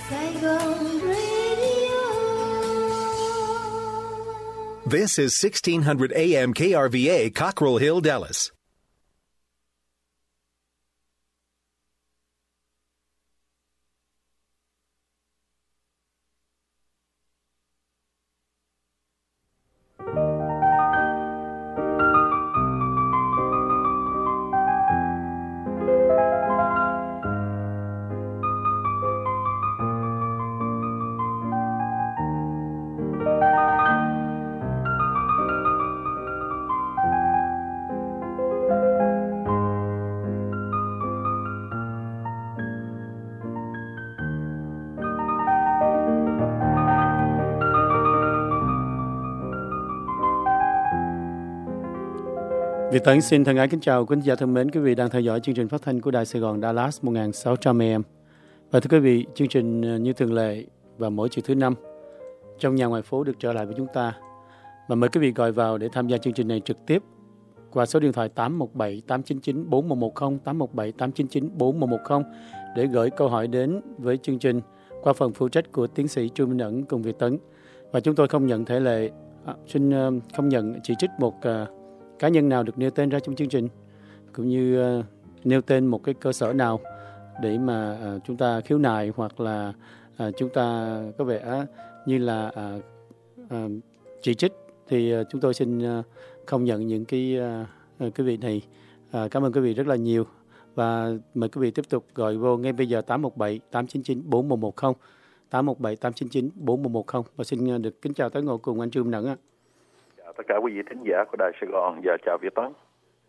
Saigon Radio. This is 1600 AM KRVA, Cockrell Hill, Dallas. Việt Tấn xin thân ái kính chào quý giả thân mến, quý vị đang theo dõi chương trình phát thanh của Đài Sài Gòn Dallas 1600 AM. Và thưa quý vị, chương trình như thường lệ vào mỗi chiều thứ năm trong nhà ngoài phố được trở lại với chúng ta. Và mời quý vị gọi vào để tham gia chương trình này trực tiếp qua số điện thoại 817-899-4110, 817-899-4110 để gửi câu hỏi đến với chương trình qua phần phụ trách của tiến sĩ Trương Minh Ẩn cùng Việt Tấn. Và chúng tôi không nhận thể lệ, xin không nhận chỉ trích một cá nhân nào được nêu tên ra trong chương trình, cũng như nêu tên một cái cơ sở nào để mà chúng ta khiếu nại hoặc là chúng ta có vẻ như là chỉ trích, thì chúng tôi xin không nhận những cái quý vị này. Cảm ơn quý vị rất là nhiều, và mời quý vị tiếp tục gọi vô ngay bây giờ 817-899-4110, 817-899-4110. Và xin được kính chào tới ngồi cùng anh Trương Nẫn ạ. Tất cả quý vị thính giả của Đài Sài Gòn và chào Việt Tấn.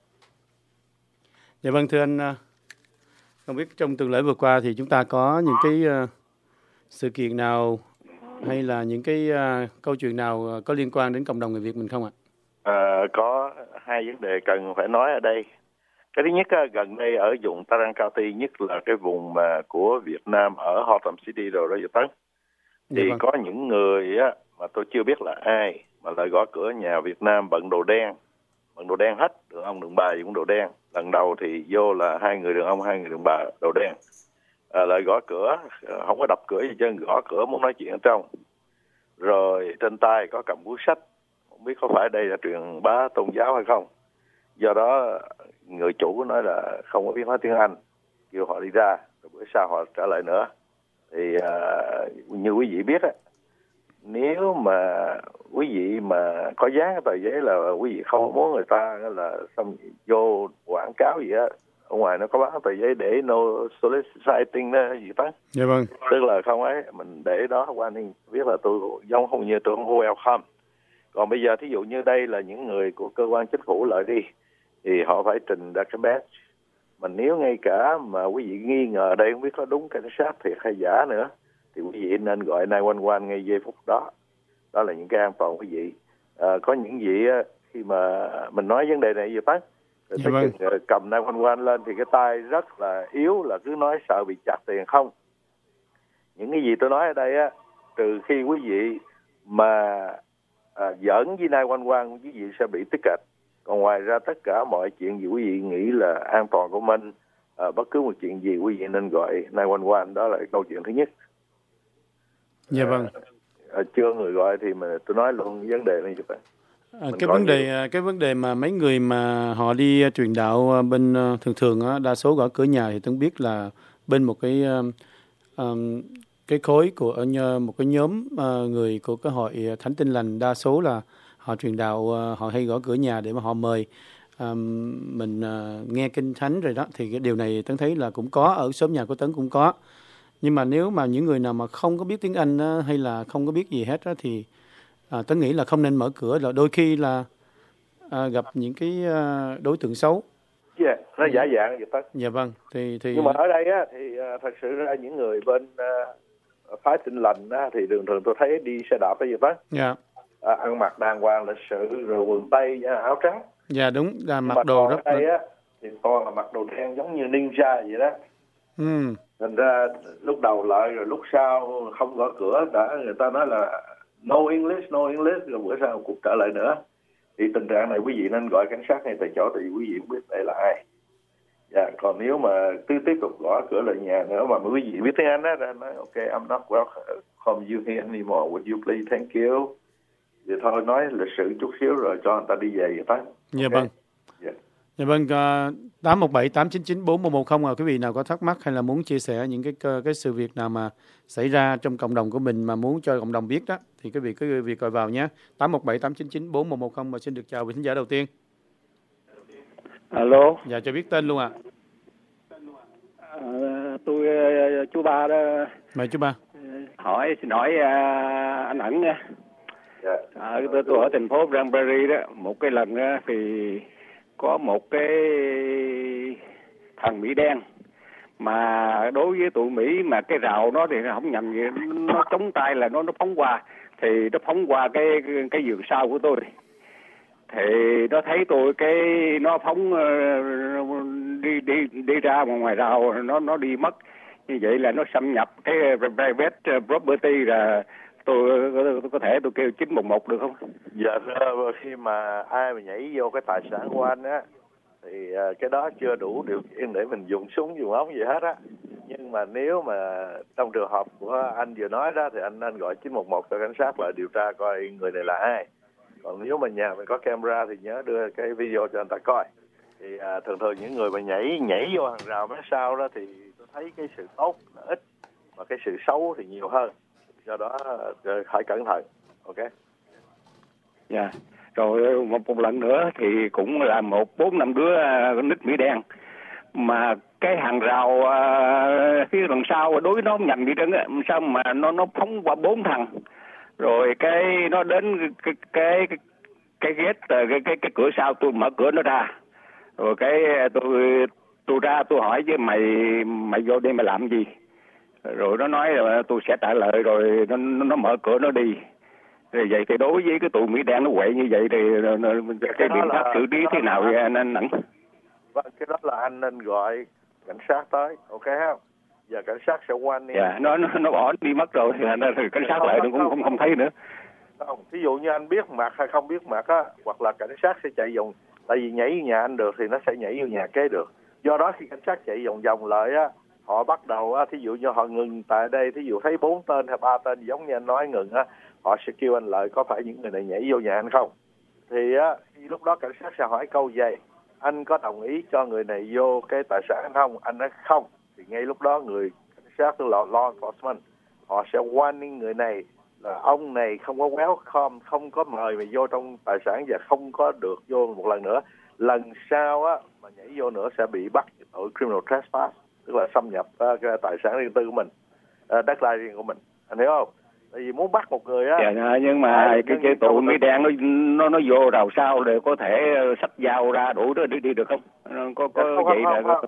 Dạ vâng, thưa anh, không biết trong tuần lễ vừa qua thì chúng ta có những cái sự kiện nào hay là những cái câu chuyện nào có liên quan đến cộng đồng người Việt mình không ạ? Có hai vấn đề cần phải nói ở đây. Cái thứ nhất, gần đây ở vùng Tarrant County, nhất là cái vùng của Việt Nam ở Hotham City rồi đó Việt Tấn, thì dạ vâng, có những người mà tôi chưa biết là ai mà lại gõ cửa nhà Việt Nam bận đồ đen hết, đường ông đường bà cũng đồ đen. Lần đầu thì vô là hai người đường ông, hai người đường bà đồ đen, lại gõ cửa, không có đập cửa gì chứ, gõ cửa muốn nói chuyện ở trong. Rồi trên tay có cầm cuốn sách, không biết có phải đây là truyền bá tôn giáo hay không. Do đó người chủ nói là không có biết nói tiếng Anh, kêu họ đi ra, rồi bữa sau họ trở lại nữa. Thì như quý vị biết nếu mà quý vị mà có dán cái tờ giấy là quý vị không muốn người ta là xong vô quảng cáo gì á, ở ngoài nó có bán tờ giấy để no soliciting đó gì đó. dạ vâng, Tức là không ấy, mình để đó qua nên biết là tôi giống không, như tôi không welcome. Còn bây giờ thí dụ như đây là những người của cơ quan chính phủ lại đi, thì họ phải trình ra cái badge. Mà nếu ngay cả mà quý vị nghi ngờ đây không biết có đúng cảnh sát thiệt hay giả nữa, thì quý vị nên gọi 911 ngay giây phút đó. Đó là những cái an toàn quý vị. Có những gì khi mà mình nói vấn đề này gì tắt, dạ vâng, cầm 911 lên thì cái tay rất là yếu, là cứ nói sợ bị chặt tiền không. Những cái gì tôi nói ở đây trừ khi quý vị mà giỡn với 911, quý vị sẽ bị ticket. Còn ngoài ra tất cả mọi chuyện gì quý vị nghĩ là an toàn của mình, bất cứ một chuyện gì quý vị nên gọi 911. Đó là câu chuyện thứ nhất. dạ vâng. Chưa người gọi thì mà tôi nói luôn vấn đề này cho bạn. Cái vấn đề mà mấy người mà họ đi truyền đạo bên thường đa số gõ cửa nhà thì tôi biết là bên một cái khối của một cái nhóm người của cái hội Thánh Tin Lành, đa số là họ truyền đạo, họ hay gõ cửa nhà để mà họ mời mình nghe kinh thánh rồi đó. Thì cái điều này Tấn thấy là cũng có ở xóm nhà của Tấn cũng có. Nhưng mà nếu mà những người nào mà không có biết tiếng Anh hay là không có biết gì hết thì Tấn nghĩ là không nên mở cửa. Là đôi khi là gặp những cái đối tượng xấu. Nó giả dạng vậy tất. Dạ vâng. Thì nhưng mà ở đây thì thật sự ra những người bên phái Tin Lành thì thường tôi thấy đi xe đạp cái gì tất. Dạ. Ăn mặc đàng hoàng lịch sự, rồi quần tây, áo trắng. Dạ đúng, là mặc đồ rất ở đây thì toàn là mặc đồ đen giống như ninja vậy đó. Thành ra lúc đầu lại rồi lúc sau không gõ cửa, đã người ta nói là no English, rồi bữa sau cuộc trở lại nữa. Thì tình trạng này quý vị nên gọi cảnh sát ngay tại chỗ, thì quý vị không biết đây là ai. Dạ, còn nếu mà tiếp tục gõ cửa lại nhà nữa mà quý vị biết tiếng Anh á, ra nói ok, I'm not welcome you here anymore, would you please, thank you. Vậy thôi, nói lịch sự chút xíu rồi cho người ta đi về vậy đó. Dạ Okay. vâng. Dạ. Dạ vâng, 817-899-4110 quý vị nào có thắc mắc hay là muốn chia sẻ những cái sự việc nào mà xảy ra trong cộng đồng của mình mà muốn cho cộng đồng biết đó thì quý vị cứ việc gọi vào nhé. 817-899-4110 và xin được chào vị khán giả đầu tiên. Alo. Dạ, cho biết tên luôn ạ. Tôi chú Ba đó. Mời chú Ba. Xin hỏi anh Ẩn nha. Dạ. Tôi ở thành phố Granbury đó. Một cái lần thì có một cái thằng Mỹ đen mà đối với tụi Mỹ mà cái rào nó thì không nhầm gì, nó chống tay là nó phóng qua, thì nó phóng qua cái vườn sau của tôi. Thì nó thấy tôi cái nó phóng đi ra ngoài rào, nó đi mất. Như vậy là nó xâm nhập cái private property, là tôi có thể tôi kêu 911 được không? Dạ, khi mà ai mà nhảy vô cái tài sản của anh á thì cái đó chưa đủ điều kiện để mình dùng súng dùng ống gì hết á. Nhưng mà nếu mà trong trường hợp của anh vừa nói đó thì anh nên gọi 911 cho cảnh sát lại điều tra coi người này là ai. Còn nếu mà nhà mình có camera thì nhớ đưa cái video cho anh ta coi. Thì thường những người mà nhảy vô hàng rào mé sau đó thì tôi thấy cái sự tốt là ít mà cái sự xấu thì nhiều hơn. Do đó phải cẩn thận. Ok. Dạ. Rồi một lần nữa thì cũng là 4-5 đứa nít Mỹ đen, mà cái hàng rào phía đằng sau đối với nó nhầm đi trơn á, sao mà nó phóng qua 4 thằng, rồi cái nó đến cái gate, cái cửa sau, tôi mở cửa nó ra, rồi cái tôi ra tôi hỏi với mày vô đây mày làm gì, rồi nó nói là tôi sẽ trả lời, rồi nó mở cửa nó đi. Rồi vậy thì đối với cái tụi Mỹ đen nó quậy như vậy thì cái biện pháp xử lý thế nào vậy anh Ẩn? Vâng, cái đó là anh nên gọi cảnh sát tới, ok không? Giờ cảnh sát sẽ qua anh. Dạ, nó bỏ đi mất rồi thì cảnh sát lại cũng không thấy nữa. Không, ví dụ như anh biết mặt hay không biết mặt á, hoặc là cảnh sát sẽ chạy vòng, tại vì nhảy vô nhà anh được thì nó sẽ nhảy vô nhà kế được. Do đó khi cảnh sát chạy vòng vòng lại á, họ bắt đầu á, thí dụ như họ ngừng tại đây, thí dụ thấy 4 tên hay 3 tên giống như anh nói ngừng á, họ sẽ kêu anh lại có phải những người này nhảy vô nhà anh không? Thì á, khi lúc đó cảnh sát sẽ hỏi câu gì? Anh có đồng ý cho người này vô cái tài sản anh không? Anh nói không. Thì ngay lúc đó người cảnh sát, tức là law enforcement, họ sẽ warning người này là ông này không có welcome, không có mời mày vô trong tài sản và không có được vô một lần nữa. Lần sau á mà nhảy vô nữa sẽ bị bắt tội criminal trespass, tức là xâm nhập cái tài sản riêng tư của mình, đất đai riêng của mình. Anh hiểu không? Tại vì muốn bắt một người á. Dạ, nhưng mà cái tụi Mỹ đen nó vô rào sau để có thể xách dao ra đủ đó đi được không? Có vậy là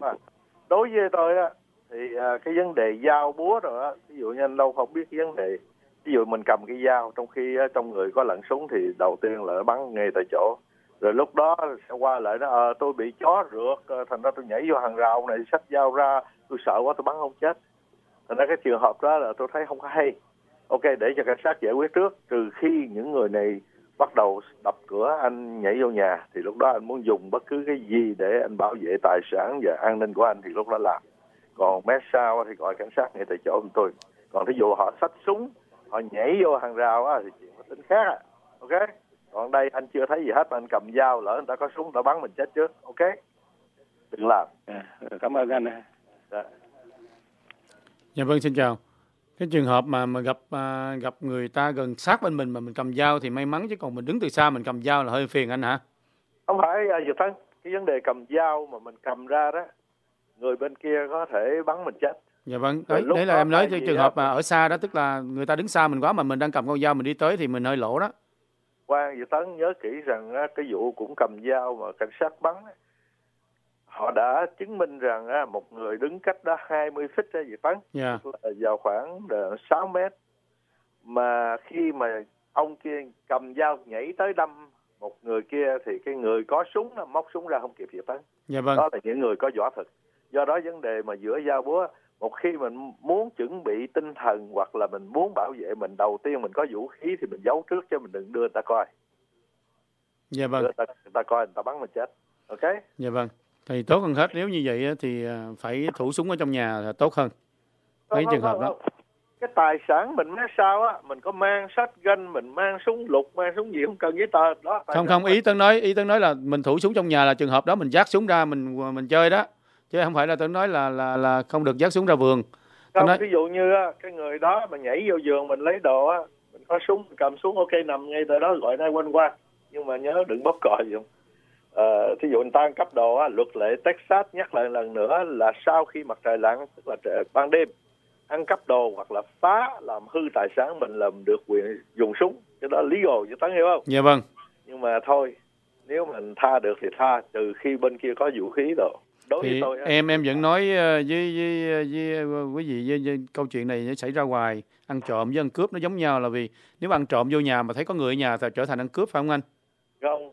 đối với tôi á thì cái vấn đề dao búa rồi á, ví dụ như anh đâu không biết cái vấn đề, ví dụ mình cầm cái dao trong khi trong người có lặn súng thì đầu tiên là nó bắn ngay tại chỗ, rồi lúc đó sẽ qua lại nó tôi bị chó rượt thành ra tôi nhảy vô hàng rào này xách dao ra, tôi sợ quá tôi bắn không chết. Thành ra cái trường hợp đó là tôi thấy không có hay. Ok, để cho cảnh sát giải quyết trước, trừ khi những người này bắt đầu đập cửa anh nhảy vô nhà thì lúc đó anh muốn dùng bất cứ cái gì để anh bảo vệ tài sản và an ninh của anh thì lúc đó làm. Còn mé sau thì gọi cảnh sát ngay tại chỗ của tôi. Còn thí dụ họ xách súng, họ nhảy vô hàng rào á, thì chuyện nó tính khác à. Ok. Còn đây anh chưa thấy gì hết mà anh cầm dao, lỡ người ta có súng người ta bắn mình chết trước. Ok. Đừng làm. Cảm ơn anh. Dạ vâng, xin chào. Cái trường hợp mà gặp người ta gần sát bên mình mà mình cầm dao thì may mắn, chứ còn mình đứng từ xa mình cầm dao là hơi phiền anh hả? Không phải Dược Thân, cái vấn đề cầm dao mà mình cầm ra đó, người bên kia có thể bắn mình chết. Dạ vâng, đấy là em nói cái trường hợp mà ở xa đó, tức là người ta đứng xa mình quá mà mình đang cầm con dao mình đi tới thì mình hơi lỗ đó. Quang Dược Tấn nhớ kỹ rằng cái vụ cũng cầm dao mà cảnh sát bắn, họ đã chứng minh rằng một người đứng cách đó 20 feet Dược Tấn, vào khoảng 6 mét, mà khi mà ông kia cầm dao nhảy tới đâm một người kia thì cái người có súng móc súng ra không kịp Dược Tấn. Dạ vâng. Đó là những người có võ thực. Do đó vấn đề mà giữa dao búa, một khi mình muốn chuẩn bị tinh thần hoặc là mình muốn bảo vệ mình, đầu tiên mình có vũ khí thì mình giấu trước chứ mình đừng đưa người ta coi. Dạ vâng. Đưa người ta coi, người ta bắn mình chết. Ok? Dạ vâng. Thì tốt hơn hết. Nếu như vậy thì phải thủ súng ở trong nhà là tốt hơn. Mấy trường hợp đó. Cái tài sản mình nói sao á, mình có mang shotgun, mình mang súng lục, mang súng gì không cần giấy tờ đó. Không, ý Tấn nói là mình thủ súng trong nhà là trường hợp đó mình vác súng ra mình chơi đó, chứ không phải là Tấn nói là không được vác súng ra vườn. Không, ví dụ như cái người đó mà nhảy vô giường mình lấy đồ á, mình có súng, mình cầm súng, ok, nằm ngay tại đó gọi 911, nhưng mà nhớ đừng bóp còi gì không. Thí dụ người ta ăn cắp đồ á, luật lệ Texas nhắc lại lần nữa là sau khi mặt trời lặn, tức là ban đêm, ăn cắp đồ hoặc là phá làm hư tài sản mình là được quyền dùng súng. Cái đó legal, chứ Tấn hiểu không? Dạ vâng. Nhưng mà thôi, nếu mình tha được thì tha, trừ khi bên kia có vũ khí đồ. Đối thì với tôi em vẫn nói với quý vị với câu chuyện này nó xảy ra hoài. Ăn trộm với ăn cướp nó giống nhau, là vì nếu ăn trộm vô nhà mà thấy có người ở nhà thì trở thành ăn cướp, phải không anh? Không,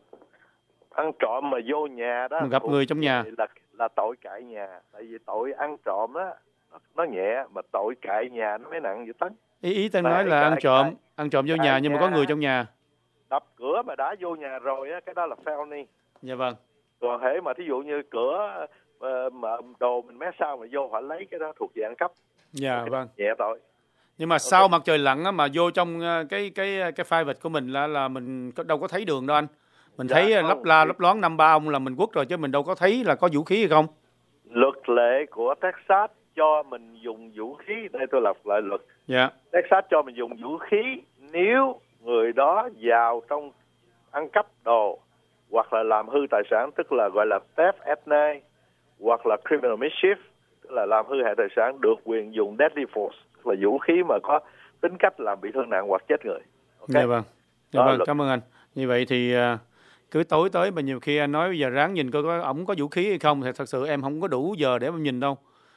ăn trộm mà vô nhà đó, mình gặp người trong nhà là tội cại nhà. Tại vì tội ăn trộm đó nó nhẹ, mà tội cại nhà nó mới nặng vậy Tấn. Ý Tấn nói là ăn trộm vô nhà nhưng mà có người trong nhà. Đập cửa mà đã vô nhà rồi á, cái đó là felony. Dạ vâng. Còn hễ mà thí dụ như cửa mà đồ mình mé sau mà vô họ lấy, cái đó thuộc về ăn cắp. Dạ vâng. Nhẹ tội. Nhưng mà sau mặt trời lặn á, mà vô trong cái private của mình là mình đâu có thấy đường đâu anh. Mình thấy lấp loáng 5-3 ông là mình quất rồi, chứ mình đâu có thấy là có vũ khí hay không. Luật lệ của Texas cho mình dùng vũ khí, đây tôi lặp lại luật. Dạ. Texas cho mình dùng vũ khí nếu người đó vào trong ăn cắp đồ hoặc là làm hư tài sản, tức là gọi là theft at night, hoặc là criminal mischief, tức là làm hư hại tài sản, được quyền dùng deadly force, tức là vũ khí mà có tính cách làm bị thương nặng hoặc chết người. Okay? Dạ vâng. Dạ vâng, cảm ơn anh. Như vậy thì cứ tối tới mà nhiều khi anh nói bây giờ ráng nhìn coi có ổng có vũ khí hay không, thì thật sự em không có đủ giờ để em nhìn đâu.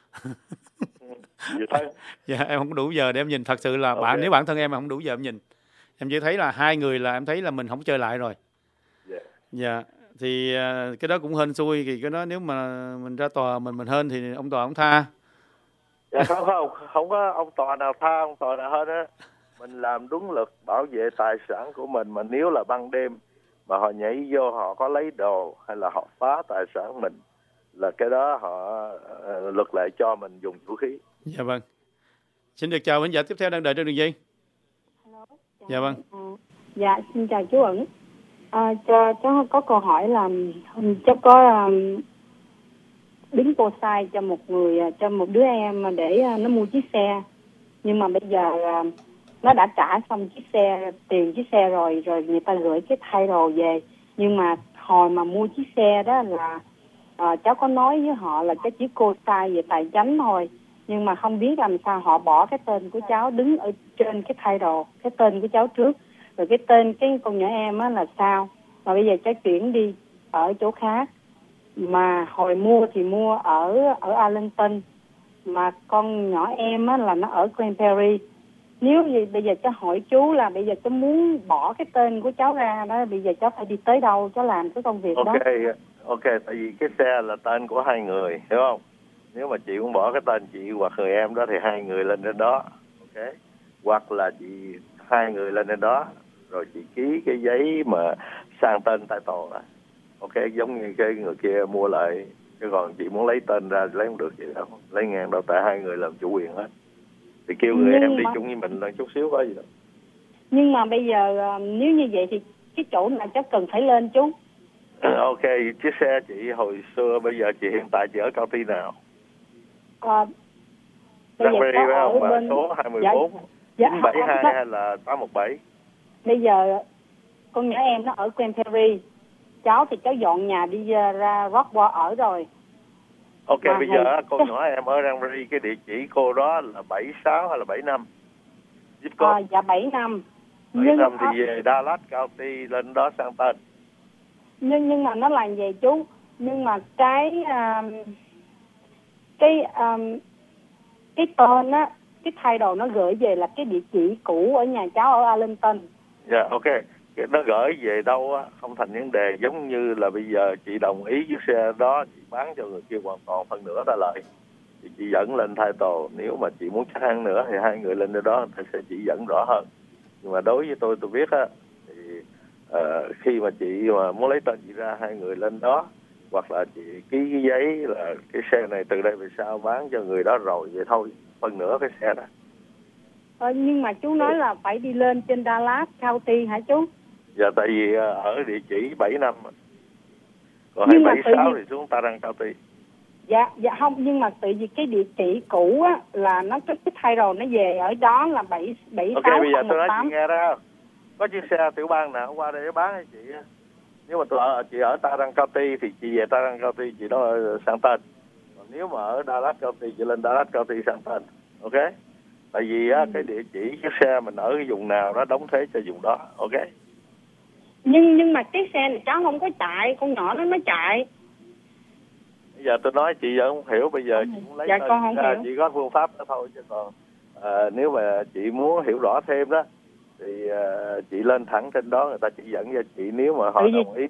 Dạ, em không có đủ giờ để em nhìn, thật sự là nếu bản thân em không đủ giờ em nhìn. Em chỉ thấy là hai người là em thấy là mình không chơi lại rồi. Dạ, thì cái đó cũng hên xui, thì cái đó nếu mà mình ra tòa mình hên thì ông tòa ông tha. Dạ không có ông tòa nào tha, ông tòa nào hên á. Mình làm đúng luật bảo vệ tài sản của mình, mà nếu là ban đêm mà họ nhảy vô, họ có lấy đồ hay là họ phá tài sản mình, là cái đó họ luật lệ cho mình dùng vũ khí. Dạ vâng. Xin được chào khán giả tiếp theo đang đợi trên đường dây. Hello. Dạ vâng. Dạ, xin chào chú Ẩn. Cháu có câu hỏi là cháu có đứng cô sai cho một đứa em để nó mua chiếc xe, nhưng mà bây giờ nó đã trả xong tiền chiếc xe rồi người ta gửi cái title về, nhưng mà hồi mà mua chiếc xe đó là cháu có nói với họ là cháu chỉ cô sai về tài chánh thôi, nhưng mà không biết làm sao họ bỏ cái tên của cháu đứng ở trên cái title, cái tên của cháu trước, rồi cái tên cái con nhỏ em á là sao, mà bây giờ cháu chuyển đi ở chỗ khác, mà hồi mua thì mua ở Arlington, mà con nhỏ em á là nó ở Grand Prairie. Nếu gì bây giờ cháu hỏi chú là bây giờ cháu muốn bỏ cái tên của cháu ra đó, bây giờ cháu phải đi tới đâu cháu làm cái công việc đó? Ok, tại vì cái xe là tên của hai người, hiểu không? Nếu mà chị muốn bỏ cái tên chị hoặc người em đó thì hai người lên trên đó, ok? Hoặc là chị hai người lên trên đó, rồi chị ký cái giấy mà sang tên title đó, ok? Giống như cái người kia mua lại, chứ còn chị muốn lấy tên ra lấy không được vậy đâu, lấy ngang đâu, tại hai người làm chủ quyền hết. Thì kêu người em đi chung với mình là chút xíu có gì đâu. Nhưng mà bây giờ nếu như vậy thì cái chỗ nào cháu cần phải lên chú? Ok, chiếc xe chị hồi xưa, bây giờ chị hiện tại chị ở county nào? Bây giờ cháu ở bên số 24, 972 hay là 817? Bây giờ con nhỏ em nó ở Grand Prairie, cháu thì cháu dọn nhà đi ra Rockwall ở rồi. Ok, bây giờ con nhỏ em ở Grand Prairie, cái địa chỉ cô đó là 76 hay là 75? Dạ 75. 75 thì về Dallas County lên đó sang tên. Nhưng mà nó là vậy chú. Nhưng mà cái tên á, cái title nó gửi về là cái địa chỉ cũ ở nhà cháu ở Arlington. Dạ, ok. Nó gửi về đâu á không thành vấn đề, giống như là bây giờ chị đồng ý chiếc xe đó, chị bán cho người kia hoàn toàn phần nửa ra lời thì chị dẫn lên title. Nếu mà chị muốn chắc ăn nữa thì hai người lên nơi đó thì sẽ chỉ dẫn rõ hơn. Nhưng mà đối với tôi biết á thì khi mà chị mà muốn lấy tên chị ra, hai người lên đó hoặc là chị ký cái giấy là cái xe này từ đây về sau bán cho người đó rồi, vậy thôi, phần nữa cái xe đó. Nhưng mà chú nói là phải đi lên trên Dallas County hả chú? Dạ, tại vì ở địa chỉ 7 năm, còn nhưng 276 thì xuống Tarrant County. Dạ không, nhưng mà tự vì cái địa chỉ cũ á là nó cái title nó về ở đó là 776. Ok, bây giờ tôi nói chị nghe đó, có chiếc xe tiểu bang nào qua đây bán cho chị. Nếu mà chị ở Tarrant County thì chị về Tarrant County, chị đó sang tên. Còn nếu mà ở Dallas County, chị lên Dallas County sang tên. Ok, tại vì cái địa chỉ chiếc xe mình ở cái vùng nào đó đóng thuế cho vùng đó. Ok, nhưng mà cái xe này cháu không có chạy, con nhỏ nó chạy. bây giờ tôi nói chị vẫn không hiểu, bây giờ chị muốn lấy con không hiểu. Chỉ có phương pháp đó thôi, chứ còn nếu mà chị muốn hiểu rõ thêm đó thì chị lên thẳng trên đó, người ta chỉ dẫn cho chị. Nếu mà họ đồng ý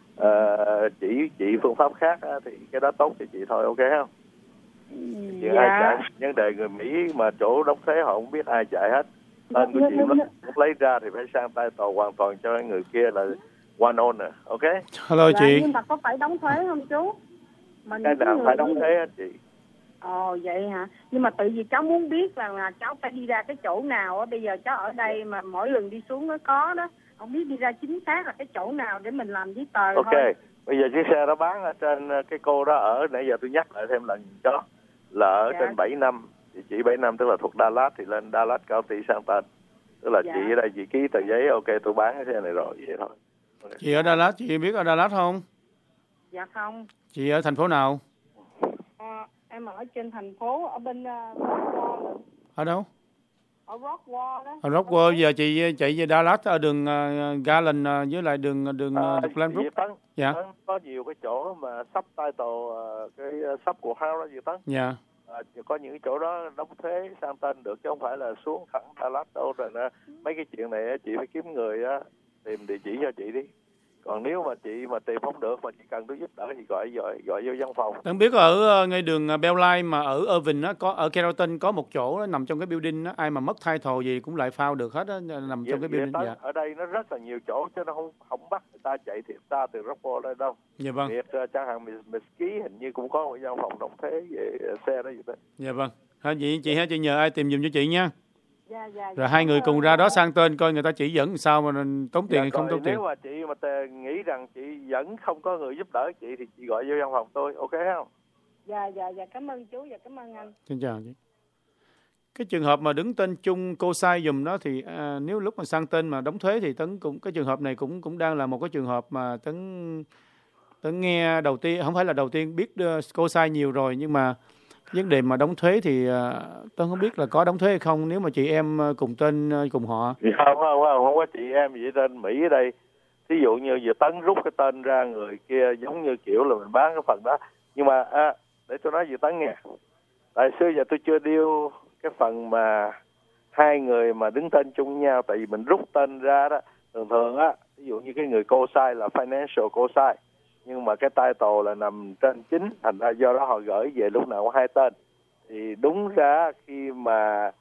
chị phương pháp khác thì cái đó tốt cho chị thôi. Ok không? Chuyện ai chạy vấn đề người Mỹ mà chỗ đóng thuế họ không biết ai chạy hết. Tên của chị muốn lấy ra thì phải sang tay tòa hoàn toàn cho người kia là one owner. Ok. Hello chị. Nhưng mà có phải đóng thuế không chú? Cái nào phải đóng thuế hết chị. Ồ vậy hả? Nhưng mà tự vì cháu muốn biết là cháu phải đi ra cái chỗ nào á. Bây giờ cháu ở đây mà mỗi lần đi xuống nó có đó, không biết đi ra chính xác là cái chỗ nào để mình làm giấy tờ. Ok, thôi. Bây giờ chiếc xe đó bán ở trên cái cô đó ở, nãy giờ tôi nhắc lại thêm lần đó là ở trên 7 năm, địa chỉ 7 năm tức là thuộc Dallas, thì lên Dallas County sang tên. Tức là chị ở đây chị ký tờ giấy ok tôi bán cái xe này rồi, vậy thôi. Okay. Chị ở Dallas, chị biết ở Dallas không? Dạ không. Chị ở thành phố nào? Em ở trên thành phố, ở bên Rockwall. Ở đâu? Ở Rockwall đó. Ở Rockwall. Giờ chị chạy về Dallas ở đường Garland với lại đường Glenbrook. Dạ. Có nhiều cái chỗ mà sub title cái sub của house đó Dự Tấn. Dạ. Có những cái chỗ đó đóng thuế sang tên được chứ không phải là xuống thẳng Dallas đâu. Rồi mấy cái chuyện này chị phải kiếm người tìm địa chỉ cho chị đi. Còn nếu mà chị mà tìm không được mà chị cần tôi giúp đỡ thì gọi vô văn phòng. Em biết ở ngay đường Belline mà ở Irving á, có ở Carrollton có một chỗ đó, nằm trong cái building đó, ai mà mất title gì cũng lại file được hết đó, nằm trong cái building. Dạ. Ở đây nó rất là nhiều chỗ chứ nó không bắt người ta chạy thiệt xa từ Rockwall đây đâu. Dạ vâng. Việc chẳng hạn Mesquite hình như cũng có một văn phòng đóng thuế về xe đó vậy đó. Dạ vâng. Chị nhờ ai tìm giùm cho chị nha. Dạ. Rồi hai người cùng ra đó sang tên coi người ta chỉ dẫn sao mà tốn tiền hay không tốn tiền. Nếu mà chị mà nghĩ rằng chị vẫn không có người giúp đỡ chị thì chị gọi vô văn phòng tôi, ok không? Dạ, cảm ơn chú, cảm ơn anh. Xin chào chị. Cái trường hợp mà đứng tên chung cô sai dùm đó thì nếu lúc mà sang tên mà đóng thuế thì Tấn cũng cái trường hợp này cũng đang là một cái trường hợp mà Tấn nghe đầu tiên, không phải là đầu tiên, biết cô sai nhiều rồi, nhưng mà vấn đề mà đóng thuế thì Tấn không biết là có đóng thuế hay không nếu mà chị em cùng tên cùng họ. Không có chị em gì tên Mỹ ở đây. Ví dụ như giờ Tấn rút cái tên ra, người kia giống như kiểu là mình bán cái phần đó. Nhưng mà để tôi nói về Tấn nghe. Tại xưa giờ tôi chưa deal cái phần mà hai người mà đứng tên chung nhau, tại vì mình rút tên ra đó thường ví dụ như cái người cô sai là financial cô sai, nhưng mà cái title là nằm trên chính, thành ra do đó họ gửi về lúc nào có hai tên. Thì đúng ra khi mà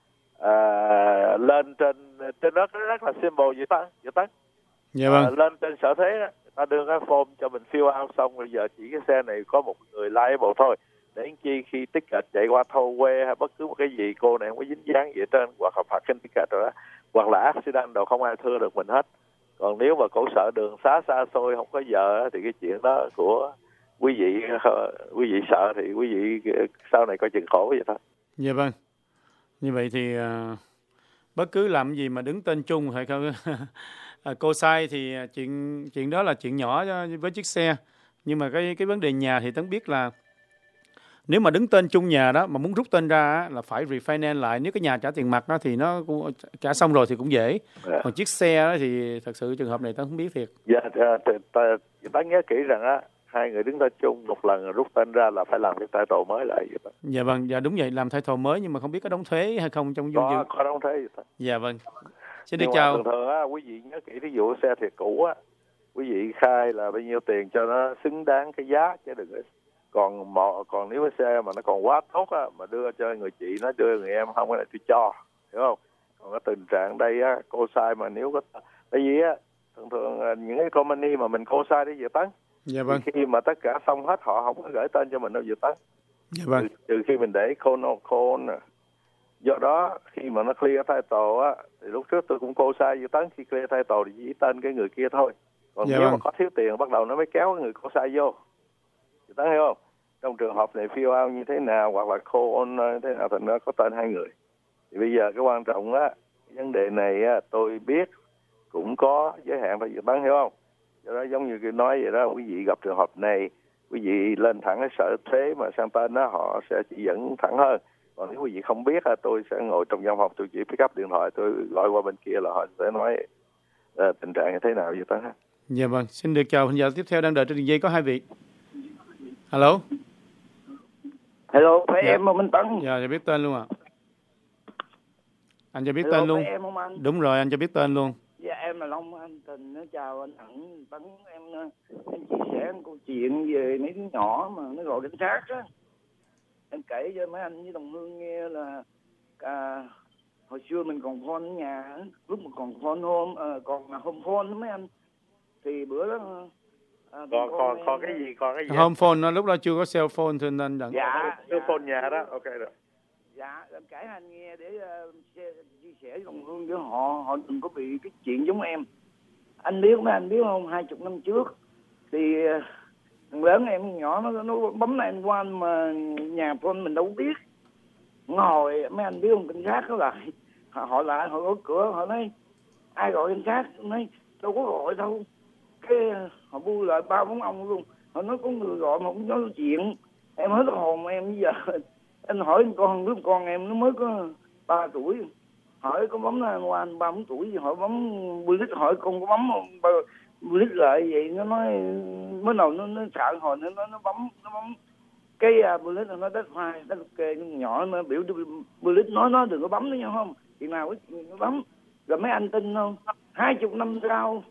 lên trên đó rất là simple vậy Tấn. Dạ vâng. Lên trên sở thuế đó, ta đưa cái form cho mình fill out xong, bây giờ chỉ cái xe này có một người liable thôi, để chi khi ticket chạy qua thâu quê hay bất cứ một cái gì cô này không có dính dáng gì trên, hoặc là phạt cái ticket rồi đó, hoặc là accident đâu không ai thưa được mình hết. Còn nếu mà cổ sợ đường xa xôi không có vợ thì cái chuyện đó của quý vị sợ thì quý vị sau này coi chừng khổ vậy thôi. Dạ vâng. Như vậy thì bất cứ làm gì mà đứng tên chung hay không cô sai thì chuyện đó là chuyện nhỏ với chiếc xe. Nhưng mà cái vấn đề nhà thì Tấn biết là nếu mà đứng tên chung nhà đó mà muốn rút tên ra là phải refinance lại. Nếu cái nhà trả tiền mặt đó thì nó trả xong rồi thì cũng dễ. Còn chiếc xe đó thì thật sự trường hợp này Tấn không biết thiệt. Dạ, Tấn nhớ kỹ rằng hai người đứng tên chung một lần rút tên ra là phải làm cái title mới lại vậy đó. Dạ vâng, dạ đúng vậy, làm title mới nhưng mà không biết có đóng thuế hay không trong có đóng thuế vậy đó. Dạ vâng. Xin đi chào. Thường quý vị nhớ kỹ, ví dụ xe thiệt cũ quý vị khai là bao nhiêu tiền cho nó xứng đáng cái giá, chứ đừng còn nếu cái xe mà nó còn quá tốt mà đưa cho người chị, nó đưa người em không, cái này tôi cho, hiểu không? Còn cái tình trạng đây cô sai mà nếu có, tại vì thường những cái company mà mình cô sai đi Dự Tấn Dạ vâng. Khi mà tất cả xong hết họ không có gửi tên cho mình đâu Việt Tấn. Dạ vâng. Trừ khi mình để call. Do đó khi mà nó clear title á, thì lúc trước tôi cũng cô sai Việt Tấn, khi clear title thì chỉ tên cái người kia thôi. Còn Dạ nếu vâng. mà có thiếu tiền bắt đầu nó mới kéo cái người cô sai vô. Việt Tấn hiểu không? Trong trường hợp này fill out như thế nào hoặc là call thế nào thì nó có tên hai người. Thì bây giờ cái quan trọng á, vấn đề này á, tôi biết cũng có giới hạn thôi Việt Tấn hiểu không? Do đó giống như tôi nói vậy đó, quý vị gặp trường hợp này, quý vị lên thẳng cái sở thuế mà sang tên đó họ sẽ chỉ dẫn thẳng hơn. Còn nếu quý vị không biết tôi sẽ ngồi trong văn phòng, tôi chỉ pick up điện thoại, tôi gọi qua bên kia là họ sẽ nói tình trạng như thế nào vậy ta. Dạ vâng, xin được chào thính giả tiếp theo đang đợi trên đường dây có hai vị. Alo. Hello, phải Dạ. em không anh Tấn? Dạ, biết tên luôn ạ. Anh cho biết Hello, tên luôn. phải em không anh? Đúng rồi, anh cho biết tên luôn. Dạ em là Long Anh Tình, nó chào anh Ẩn Tấn. Em chia sẻ một câu chuyện về mấy đứa nhỏ mà nó gọi cảnh sát á. Em kể cho mấy anh với đồng hương nghe là hồi xưa mình còn phone ở nhà, lúc mà còn phone còn là home phone đó mấy anh. Thì bữa đó còn cái gì Home phone nó lúc đó chưa có cell phone thưa anh Đặng. Dạ, cái phone nhà đó, ok rồi. Dạ, em kể anh nghe để chia sẻ với đồng hương với họ đừng có bị cái chuyện giống em. Anh biết mấy anh biết không, 20 năm trước thì thằng lớn em thằng nhỏ nó bấm 911 mà nhà phone mình đâu biết. Ngồi mấy anh biết không, cảnh sát nó lại họ gõ cửa, họ nói ai gọi cảnh sát, nói đâu có gọi đâu. Cái họ bu lại 3-4 ông luôn, họ nói có người gọi mà không nói chuyện. Em hết hồn em bây giờ. Anh hỏi con em nó mới có 3 tuổi, hỏi có bấm là anh 34 tuổi gì, hỏi bấm bullet, hỏi con có bấm không, bullet lại vậy. Nó nói mới đầu nó sợ hồi nó bấm cái bullet nó đất hoài đất ok, nhỏ nó biểu bullet nói nó đừng có bấm nữa nha, không chuyện nào nó bấm. Rồi mấy anh tin không, 20 năm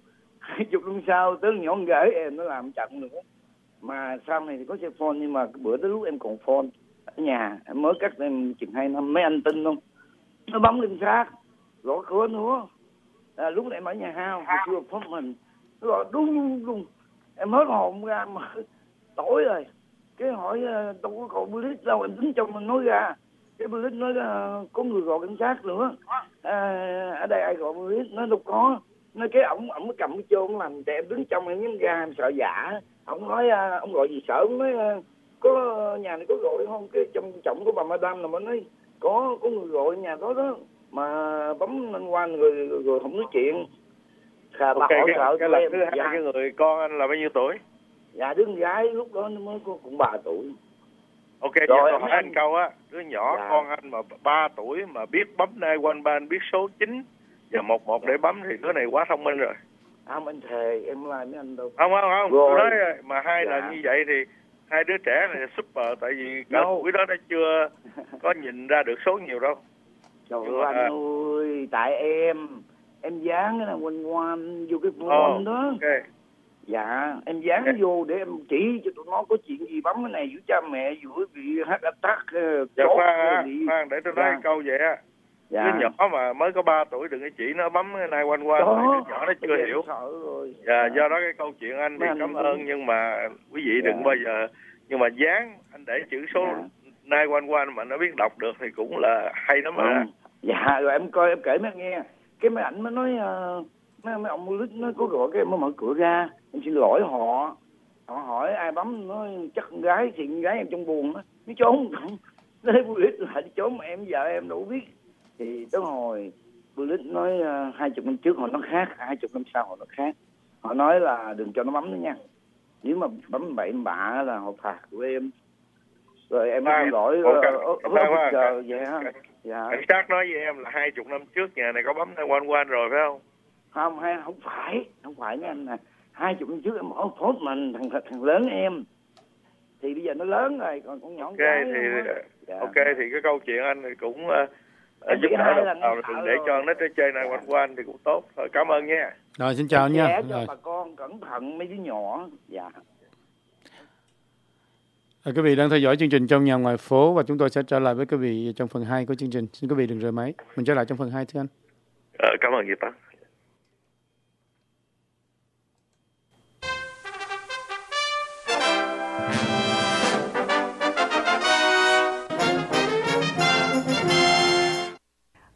sau tới nhỏ con gái em nó làm chậm nữa. Mà sau này thì có xe phone, nhưng mà bữa tới lúc em còn phone ở nhà, em mới cắt em chừng 2 năm, mấy anh tin không, nó bấm cảnh sát gõ cửa nữa. Lúc này em ở nhà hao chưa phone mình, nó gọi đúng em hết hồn ra mà tối rồi. Cái hỏi đâu có còn police đâu, em tính trong mình nói ra. Cái police nói có người gọi cảnh sát nữa. Ở đây ai gọi police, nó đâu có. Nói cái ổng mới cầm cái chôn làm, để em đứng trong em nhắm ra em sợ dạ. Ông nói ông gọi gì sợ, ông nói có nhà này có gọi không, cái trong chồng của bà madam là mới nói có người gọi nhà đó mà bấm lên qua người không nói chuyện. Bà hỏi sợ cái lần thứ hai dạ. Cái người con anh là bao nhiêu tuổi? Dạ đứa con gái lúc đó nó mới cũng 3 tuổi. Ok, rồi hỏi anh câu á, đứa nhỏ dạ. Con anh mà 3 tuổi mà biết bấm 911, biết số 9 và 11 để bấm thì đứa này quá thông minh rồi. Không anh thề, em like mấy anh đâu. Không, tôi nói mà hai lần như vậy thì hai đứa trẻ này super, tại vì cả tuổi đó nó chưa có nhìn ra được số nhiều đâu. Trời ơi anh ơi, tại em dán cái nào quanh vô cái phone đó. Okay. Dạ, em dán vô để em chỉ cho tụi nó có chuyện gì bấm cái này, giữa cha mẹ vừa bị hack attack. Dạ khoan, để tôi nói câu vậy á. Dạ. Đứa nhỏ mà mới có 3 tuổi đừng có chỉ nó bấm 911, đứa nhỏ nó chưa hiểu. Dạ, do đó cái câu chuyện anh thì cảm ơn, nhưng mà quý vị đừng bao giờ, nhưng mà dán anh để chữ số 911 mà nó biết đọc được thì cũng là hay lắm mà. Dạ, rồi em coi em kể mấy nghe. Cái mấy ảnh mới nói mấy ông lít nó có gọi, cái em mới mở cửa ra, em xin lỗi họ hỏi ai bấm, nói chắc con gái thì con gái em trong buồn đó, nó trốn nó thấy bullet lại trốn, mà em vợ em đâu biết. Thì tới hồi bullet nói 20 năm trước họ nó khác, 20 năm sau họ nó khác. Họ nói là đừng cho nó bấm nữa nha, nếu mà bấm bậy bạ là họ phạt của em. Rồi em xin lỗi vậy ha. Dạ. Cảnh sát nói với em là 20 năm trước nhà này có bấm 911 rồi phải không? Không phải nha anh nè. 20 năm trước em mở phốt mình thằng lớn em. Thì bây giờ nó lớn rồi, còn con nhỏ gái. Ok thì cái câu chuyện anh thì cũng giúp đỡ đừng để cho nó chơi 911 thì cũng tốt. Thôi cảm ơn nha. Rồi xin chào nha. Cho bà con cẩn thận mấy đứa nhỏ. Dạ. Quý vị đang theo dõi chương trình Trong Nhà Ngoài Phố và chúng tôi sẽ trở lại với quý vị trong phần 2 của chương trình. Xin quý vị đừng rời máy. Mình trở lại trong phần 2 thưa anh. Cảm ơn Việt Tấn.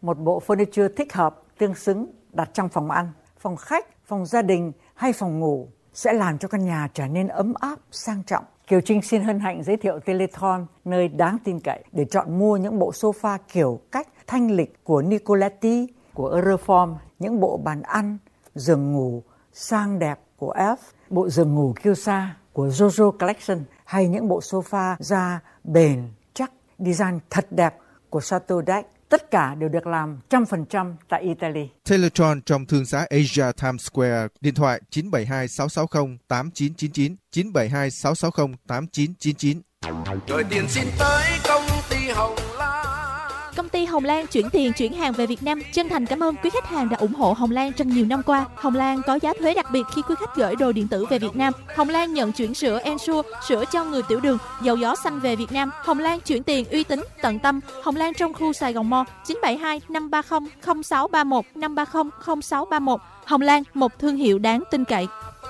một bộ furniture thích hợp, tương xứng đặt trong phòng ăn, phòng khách, phòng gia đình hay phòng ngủ sẽ làm cho căn nhà trở nên ấm áp, sang trọng. Kiều Trinh xin hân hạnh giới thiệu Telethon, nơi đáng tin cậy để chọn mua những bộ sofa kiểu cách thanh lịch của Nicoletti, của Euroform, những bộ bàn ăn, giường ngủ sang đẹp của F, bộ giường ngủ Kyosa của Jojo Collection hay những bộ sofa da bền, chắc, design thật đẹp của Chateau d'Aix. Tất cả đều được làm 100% tại Italy. Telethon trong thương xá Asia Times Square, điện thoại 972 660 8999, 972 660 8999. Rồi tiền xin tới công ty Hồng Lan. Công ty Hồng Lan chuyển tiền chuyển hàng về Việt Nam. Chân thành cảm ơn quý khách hàng đã ủng hộ Hồng Lan trong nhiều năm qua. Hồng Lan có giá thuế đặc biệt khi quý khách gửi đồ điện tử về Việt Nam. Hồng Lan nhận chuyển sữa Ensure, sữa cho người tiểu đường, dầu gió xanh về Việt Nam. Hồng Lan chuyển tiền uy tín, tận tâm. Hồng Lan trong khu Sài Gòn Mall, 972 530 0631 530 0631. Hồng Lan, một thương hiệu đáng tin cậy.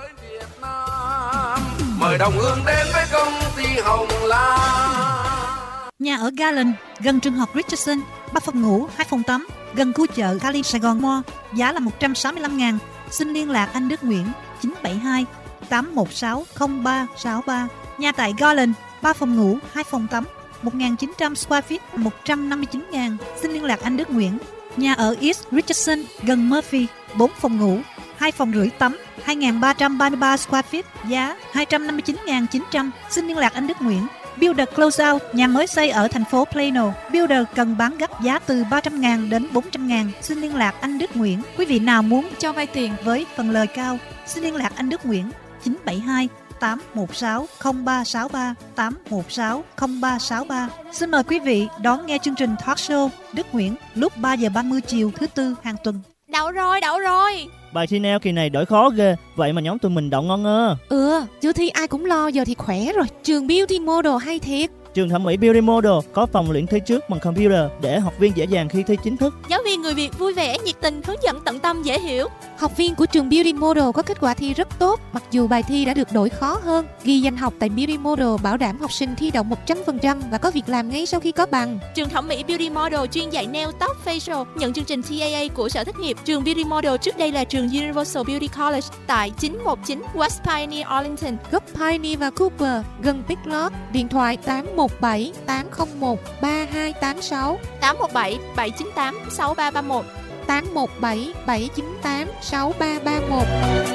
Mời đồng hương đến với công ty Hồng Lan. Nhà ở Garland, gần trường học Richardson, 3 phòng ngủ, 2 phòng tắm, gần khu chợ Cali Sài Gòn Mall, giá là 165.000. Xin liên lạc anh Đức Nguyễn 972 816 0363. Nhà tại Garland, 3 phòng ngủ, 2 phòng tắm, 1.900 square feet, 159.000. Xin liên lạc anh Đức Nguyễn. Nhà ở East Richardson, gần Murphy, 4 phòng ngủ, 2 phòng rưỡi tắm, 2.333 square feet, giá 259.900. Xin liên lạc anh Đức Nguyễn. Builder Closeout, nhà mới xây ở thành phố Plano. Builder cần bán gấp giá từ 300.000 đến 400.000. Xin liên lạc anh Đức Nguyễn. Quý vị nào muốn cho vay tiền với phần lời cao, xin liên lạc anh Đức Nguyễn 972 816 0363 816 0363. Xin mời quý vị đón nghe chương trình Talk Show Đức Nguyễn lúc 3 giờ 30 chiều thứ Tư hàng tuần. Đậu rồi. Bài thi neo kỳ này đổi khó ghê. Vậy mà nhóm tụi mình đậu ngon ngơ. Chưa thi ai cũng lo, giờ thì khỏe rồi. Trường Beauty Model hay thiệt. Trường thẩm mỹ Beauty Model có phòng luyện thi trước bằng computer để học viên dễ dàng khi thi chính thức. Giáo viên người Việt vui vẻ, nhiệt tình, hướng dẫn tận tâm, dễ hiểu. Học viên của trường Beauty Model có kết quả thi rất tốt, mặc dù bài thi đã được đổi khó hơn. Ghi danh học tại Beauty Model bảo đảm học sinh thi đậu 100% và có việc làm ngay sau khi có bằng. Trường thẩm mỹ Beauty Model chuyên dạy nail, tóc, facial, nhận chương trình TAA của Sở Thất nghiệp. Trường Beauty Model trước đây là trường Universal Beauty College tại 919 West Pioneer, Arlington. Gốc Pioneer và Cooper, gần Big Lots. Điện thoại 817 801 3286, 817 798 6331, 817 798 6331.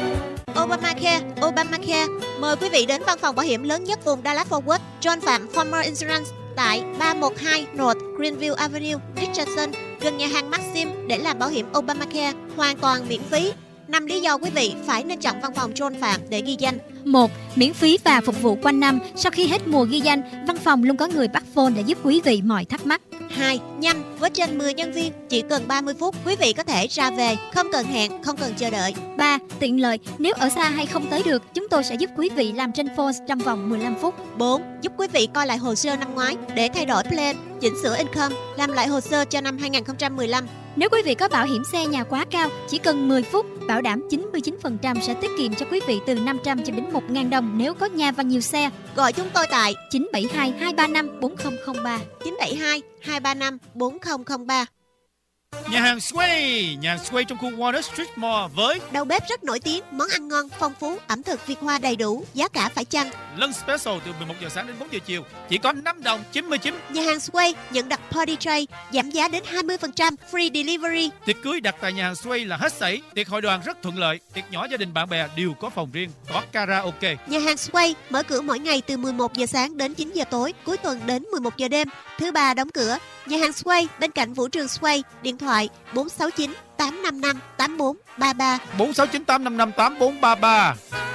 Obamacare mời quý vị đến văn phòng bảo hiểm lớn nhất vùng Dallas Fort Worth, John Phạm Farmer Insurance tại 312 North Greenville Avenue, Richardson, gần nhà hàng Maxim để làm bảo hiểm Obamacare hoàn toàn miễn phí. 5 lý do quý vị phải nên chọn văn phòng John Phạm để ghi danh. 1. Miễn phí và phục vụ quanh năm. Sau khi hết mùa ghi danh, văn phòng luôn có người bắt phone để giúp quý vị mọi thắc mắc. 2. Nhanh, với trên 10 nhân viên, chỉ cần 30 phút quý vị có thể ra về, không cần hẹn, không cần chờ đợi. 3. Tiện lợi, nếu ở xa hay không tới được, chúng tôi sẽ giúp quý vị làm trên phone trong vòng 15 phút. 4. Giúp quý vị coi lại hồ sơ năm ngoái để thay đổi plan, chỉnh sửa income, làm lại hồ sơ cho năm 2015. Nếu quý vị có bảo hiểm xe nhà quá cao, chỉ cần 10 phút, bảo đảm 99% sẽ tiết kiệm cho quý vị từ 500 cho đến 1.000 đồng nếu có nhà và nhiều xe. Gọi chúng tôi tại 972 235 4003, 972 235 4003. Nhà hàng Sway trong khu Water Street Mall với đầu bếp rất nổi tiếng, món ăn ngon, phong phú, ẩm thực Việt Hoa đầy đủ, giá cả phải chăng. Lunch special từ 11 giờ sáng đến 4 giờ chiều, chỉ có 5 đồng 99. Nhà hàng Sway nhận đặt party tray, giảm giá đến 20%, free delivery. Tiệc cưới đặt tại nhà hàng Sway là hết sảy, tiệc hội đoàn rất thuận lợi, tiệc nhỏ gia đình bạn bè đều có phòng riêng, có karaoke. Nhà hàng Sway mở cửa mỗi ngày từ 11 giờ sáng đến 9 giờ tối, cuối tuần đến 11 giờ đêm, thứ ba đóng cửa. Nhà hàng Sway bên cạnh vũ trường Sway, điện thoại 469 855 8433, 469 855 8433.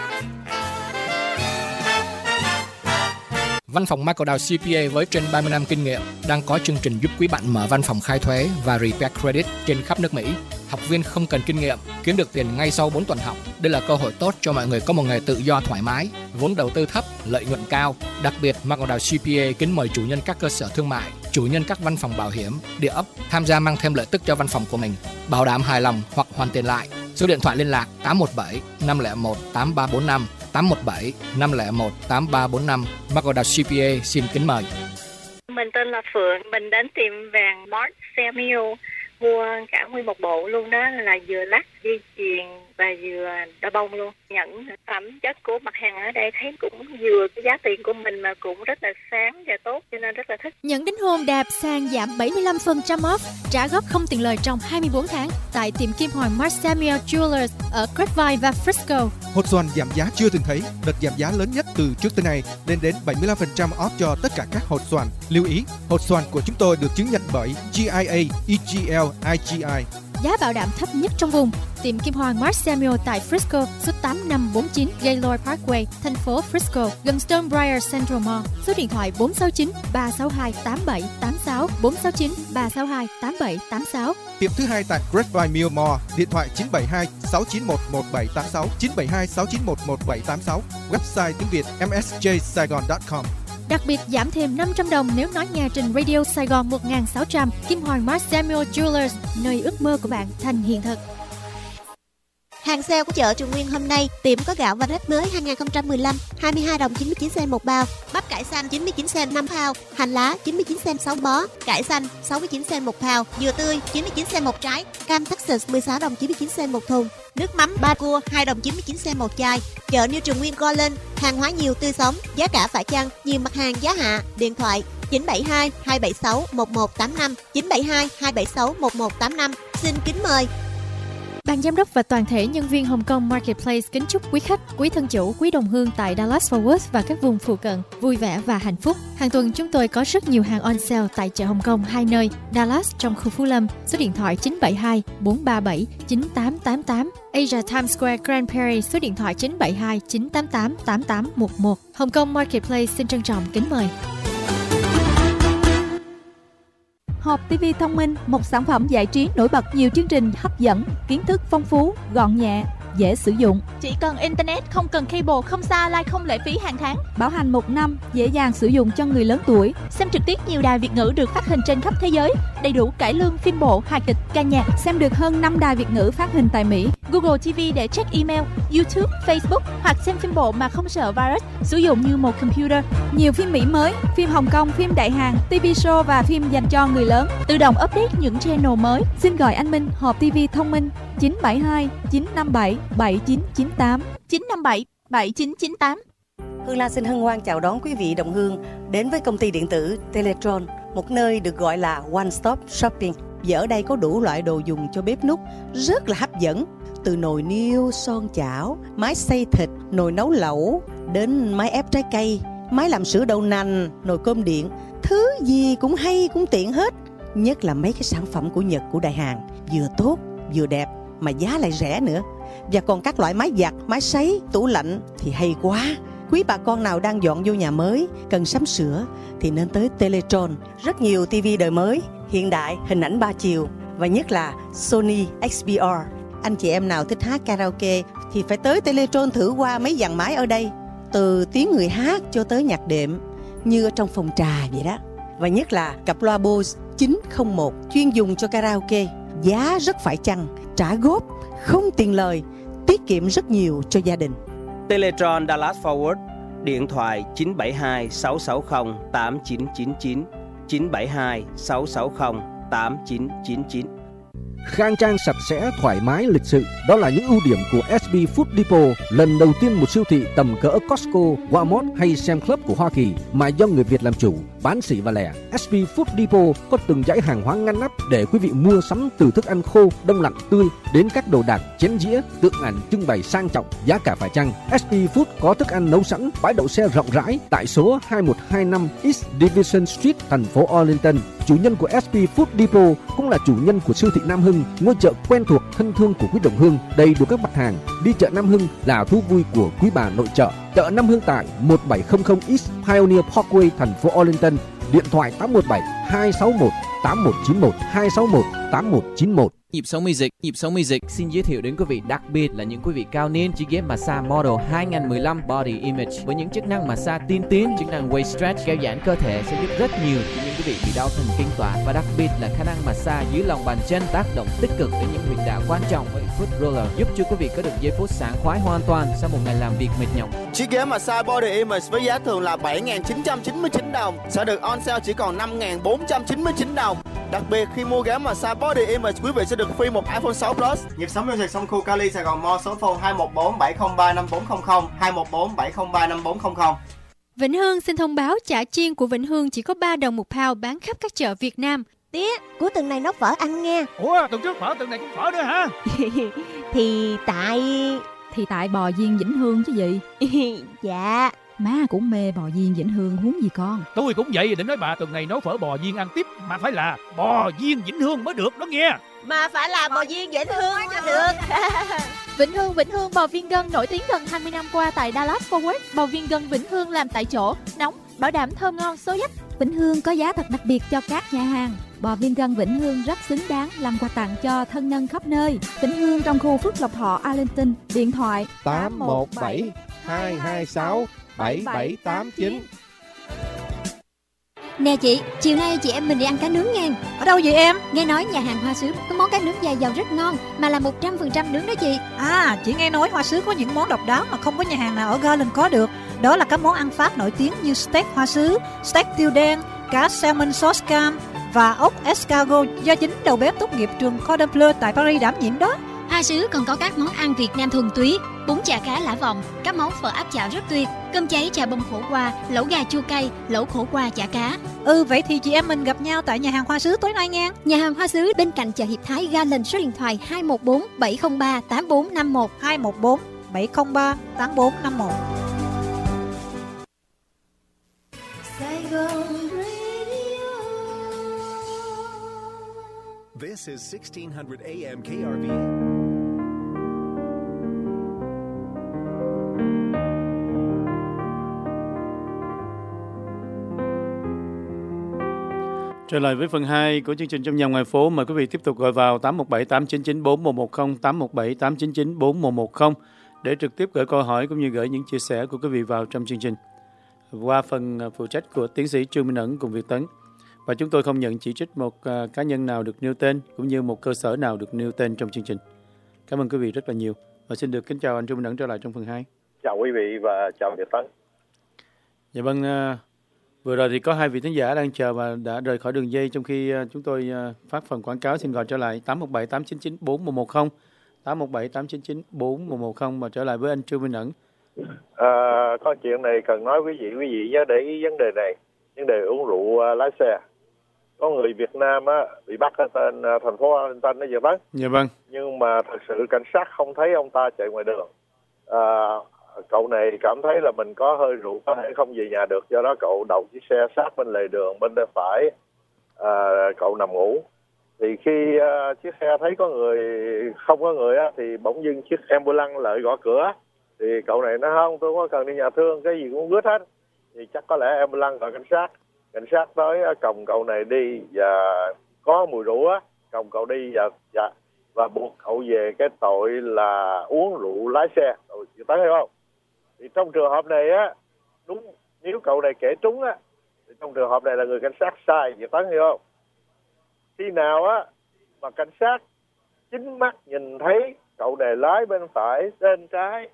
Văn phòng McCordell CPA với trên 30 năm kinh nghiệm đang có chương trình giúp quý bạn mở văn phòng khai thuế và repair credit trên khắp nước Mỹ. Học viên không cần kinh nghiệm, kiếm được tiền ngay sau 4 tuần học. Đây là cơ hội tốt cho mọi người có một nghề tự do thoải mái, vốn đầu tư thấp, lợi nhuận cao. Đặc biệt, McCordell CPA kính mời chủ nhân các cơ sở thương mại, chủ nhân các văn phòng bảo hiểm, địa ốc tham gia mang thêm lợi tức cho văn phòng của mình, bảo đảm hài lòng hoặc hoàn tiền lại. Số điện thoại liên lạc 817 501 8345, 817 501 8345. McCordell CPA xin kính mời. Mình tên là Phượng, mình đến tiệm vàng Mart Samuel mua cả nguyên một bộ luôn đó, là vừa lắc dây chuyền và vừa đo bông luôn. Những phẩm chất của mặt hàng ở đây thấy cũng vừa cái giá tiền của mình mà cũng rất là sáng và tốt, cho nên rất là thích. Nhận đính hôn đẹp sang giảm 75% off, trả góp không tiền lời trong 24 tháng tại tiệm kim hoàng Mark Samuel Jewelers ở Grapevine và Frisco. Hột xoàn giảm giá chưa từng thấy, đợt giảm giá lớn nhất từ trước tới nay, lên đến 75% off cho tất cả các hột xoàn. Lưu ý, hột xoàn của chúng tôi được chứng nhận bởi GIA, EGL, IGI. Giá bảo đảm thấp nhất trong vùng. Tiệm kim hoàng Mark Samuel tại Frisco, số 8549 Gaylord Parkway, thành phố Frisco, gần Stonebriar Central Mall. Số điện thoại 469 362 8786, 469 362 8786. Tiệm thứ hai tại Grapevine Mill Mall, điện thoại 972 691 1786, 972 691 1786. Website tiếng Việt msjsaigon.com. Đặc biệt giảm thêm 500 đồng nếu nói nghe trình Radio Sài Gòn 1600. Kim Hoàng Mark Samuel Jewelers, nơi ước mơ của bạn thành hiện thực. Hàng sale của chợ Trường Nguyên hôm nay, tiệm có gạo Varet mới 2015 22 đồng 99 cent một bao, bắp cải xanh 99 cent 5 pound, hành lá 99 cent 6 bó, cải xanh 69 cent một pound, dừa tươi 99 cent một trái, cam Texas 16 đồng 99 cent một thùng, nước mắm ba cua 2 đồng 99 cent một chai. Chợ New Trường Nguyên go lên, hàng hóa nhiều tươi sống, giá cả phải chăng, nhiều mặt hàng giá hạ. Điện thoại 972 276 1185, 972 276 1185. Xin kính mời. Ban giám đốc và toàn thể nhân viên Hồng Kông Marketplace kính chúc quý khách, quý thân chủ, quý đồng hương tại Dallas Fort Worth và các vùng phụ cận vui vẻ và hạnh phúc. Hàng tuần chúng tôi có rất nhiều hàng on sale tại chợ Hồng Kông hai nơi, Dallas trong khu Phú Lâm, số điện thoại 972 437 9888, Asia Times Square Grand Prairie, số điện thoại 972 988 8811. Hồng Kông Marketplace xin trân trọng kính mời. Hộp TV thông minh, một sản phẩm giải trí nổi bật, nhiều chương trình hấp dẫn, kiến thức phong phú, gọn nhẹ, dễ sử dụng. Chỉ cần internet, không cần cable, không xa like, không lệ phí hàng tháng. Bảo hành 1 năm, dễ dàng sử dụng cho người lớn tuổi. Xem trực tiếp nhiều đài Việt ngữ được phát hình trên khắp thế giới, đầy đủ cải lương, phim bộ, hài kịch, ca nhạc. Xem được hơn 5 đài Việt ngữ phát hình tại Mỹ. Google TV để check email, YouTube, Facebook hoặc xem phim bộ mà không sợ virus, sử dụng như một computer. Nhiều phim Mỹ mới, phim Hồng Kông, phim Đại Hàn, TV show và phim dành cho người lớn. Tự động update những channel mới. Xin gọi anh Minh, hộp TV thông minh 972 957 7998 957 7998. Hương Lan xin hân hoan chào đón quý vị đồng hương đến với công ty điện tử Teletron, một nơi được gọi là One Stop Shopping. Và ở đây có đủ loại đồ dùng cho bếp núc rất là hấp dẫn. Từ nồi niêu, son chảo, máy xay thịt, nồi nấu lẩu, đến máy ép trái cây, máy làm sữa đậu nành, nồi cơm điện. Thứ gì cũng hay cũng tiện hết. Nhất là mấy cái sản phẩm của Nhật, của Đại Hàn, vừa tốt, vừa đẹp mà giá lại rẻ nữa. Và còn các loại máy giặt, máy sấy, tủ lạnh thì hay quá. Quý bà con nào đang dọn vô nhà mới, cần sắm sửa thì nên tới Teletron. Rất nhiều TV đời mới, hiện đại, hình ảnh 3 chiều và nhất là Sony XPR. Anh chị em nào thích hát karaoke thì phải tới Teletron thử qua mấy dàn máy ở đây. Từ tiếng người hát cho tới nhạc đệm, như ở trong phòng trà vậy đó. Và nhất là cặp loa Bose 901 chuyên dùng cho karaoke. Giá rất phải chăng, trả góp, không tiền lời, tiết kiệm rất nhiều cho gia đình. Teletron Dallas Forward, điện thoại 972 660 8999, 972 660 8999. Khang trang, sạch sẽ, thoải mái, lịch sự, đó là những ưu điểm của SB Food Depot, lần đầu tiên một siêu thị tầm cỡ Costco, Walmart hay Sam's Club của Hoa Kỳ mà do người Việt làm chủ, bán sỉ và lẻ. SB Food Depot có từng dãy hàng hóa ngăn nắp để quý vị mua sắm, từ thức ăn khô, đông lạnh, tươi đến các đồ đạc, chén dĩa, tượng ảnh trưng bày sang trọng, giá cả phải chăng. SB Food có thức ăn nấu sẵn, bãi đậu xe rộng rãi tại số 2125 East Division Street, thành phố Arlington. Chủ nhân của SB Food Depot cũng là chủ nhân của siêu thị Nam Hưng, ngôi chợ quen thuộc thân thương của quý đồng hương, đầy đủ các mặt hàng. Đi chợ Nam Hưng là thú vui của quý bà nội trợ. Chợ Nam Hưng tại 1700 East Pioneer Parkway, thành phố Arlington. Điện thoại 817 261 8191 261 8191. Nhịp sống music xin giới thiệu đến quý vị đặc biệt là những quý vị cao niên chiếc ghế massage Model 2015 Body Image với những chức năng massage tiên tiến, chức năng waist stretch kéo giãn cơ thể sẽ giúp rất nhiều cho những quý vị bị đau thần kinh tọa, và đặc biệt là khả năng massage dưới lòng bàn chân tác động tích cực đến những huyệt đạo quan trọng với foot roller, giúp cho quý vị có được giây phút sảng khoái hoàn toàn sau một ngày làm việc mệt nhọc. Chiếc ghế massage Body Image với giá thường là 7.999 đồng sẽ được on sale chỉ còn 5.499 đồng. Đặc biệt khi mua ghé massage Body Image, quý vị sẽ được free một iPhone 6 Plus. Nhịp sống giao dịch sông khu Cali Sài Gòn Mall, số phone 214 703 5400, 214 703 5400. Vĩnh Hương xin thông báo chả chiên của Vĩnh Hương chỉ có 3 đồng một pound, bán khắp các chợ Việt Nam. Tía, cuối tuần này nấu phở ăn nghe. Ủa, tuần trước phở, tuần này cũng phở nữa hả? Thì tại bò viên Vĩnh Hương chứ gì. Dạ. Má cũng mê bò viên Vĩnh Hương huống gì con. Tôi cũng vậy, định nói bà tuần này nấu phở bò viên ăn tiếp, mà phải là bò viên Vĩnh Hương mới được đó nghe. Mà phải là bò viên Vĩnh Hương mới được. Vĩnh Hương bò viên gân nổi tiếng gần 20 năm qua tại Dallas Fort Worth. Bò viên gân Vĩnh Hương làm tại chỗ, nóng, bảo đảm thơm ngon, số dách. Vĩnh Hương có giá thật đặc biệt cho các nhà hàng. Bò viên gân Vĩnh Hương rất xứng đáng làm quà tặng cho thân nhân khắp nơi. Vĩnh Hương trong khu Phước Lộc Thọ, Arlington. Điện thoại 817 226 7789. Nè chị, chiều nay chị em mình đi ăn cá nướng nha. Ở đâu vậy em? Nghe nói nhà hàng Hoa Sứ có món cá nướng dài dầu rất ngon, mà là 100% nướng đó chị. À, chị nghe nói Hoa Sứ có những món độc đáo mà không có nhà hàng nào ở Garland có được. Đó là các món ăn Pháp nổi tiếng như steak Hoa Sứ, steak tiêu đen, cá salmon sauce cam và ốc escargot do chính đầu bếp tốt nghiệp trường Cordon Bleu tại Paris đảm nhiệm đó. Hoa Sứ còn có các món ăn Việt Nam thuần túy, bún chả cá lã vọng, các món phở áp chảo rất tuyệt, cơm cháy chả bông khổ qua, lẩu gà chua cay, lẩu khổ qua chả cá. Vậy thì chị em mình gặp nhau tại nhà hàng Hoa Sứ tối nay nha. Nhà hàng Hoa Sứ bên cạnh chợ Hiệp Thái, Garland, số điện thoại 214 703 8451, 214 703 8451. This is 1600 AM KRV. Trở lại với phần 2 của chương trình Trong Nhà Ngoài Phố, mời quý vị tiếp tục gọi vào 817 899 4110, 817 899 4110 để trực tiếp gửi câu hỏi cũng như gửi những chia sẻ của quý vị vào trong chương trình qua phần phụ trách của tiến sĩ Trương Minh Ẩn cùng Việt Tấn. Và chúng tôi không nhận chỉ trích một cá nhân nào được nêu tên cũng như một cơ sở nào được nêu tên trong chương trình. Cảm ơn quý vị rất là nhiều. Và xin được kính chào anh Trương Minh Ẩn trở lại trong phần 2. Chào quý vị và chào Việt Tấn. Dạ vâng, vừa rồi thì có 2 vị thính giả đang chờ và đã rời khỏi đường dây trong khi chúng tôi phát phần quảng cáo. Xin gọi trở lại 817 899 4110, 817 899 4110 và trở lại với anh Trương Minh Ẩn. Có chuyện này cần nói quý vị nhớ để ý vấn đề này, vấn đề uống rượu lái xe. Có người Việt Nam bị bắt ở tên thành phố Arlington đó, Việt Tấn. Dạ vâng. Nhưng mà thật sự cảnh sát không thấy ông ta chạy ngoài đường. Cậu này cảm thấy là mình có hơi rượu, có thể không về nhà được, do đó cậu đậu chiếc xe sát bên lề đường bên tay phải. Cậu nằm ngủ. Thì khi chiếc xe thấy có người, không có người thì bỗng dưng chiếc ambulance lại gõ cửa. Thì cậu này nói không, tôi không có cần đi nhà thương, cái gì cũng gứt hết. Thì chắc có lẽ ambulance gọi cảnh sát. Cảnh sát tới còng cậu này đi và có mùi rượu còng cậu đi và buộc cậu về cái tội là uống rượu lái xe. Chị thấy không? Thì trong trường hợp này đúng, nếu cậu này kể trúng thì trong trường hợp này là người cảnh sát sai, chị thấy hiểu không? Khi nào mà cảnh sát chính mắt nhìn thấy cậu này lái bên phải, bên trái,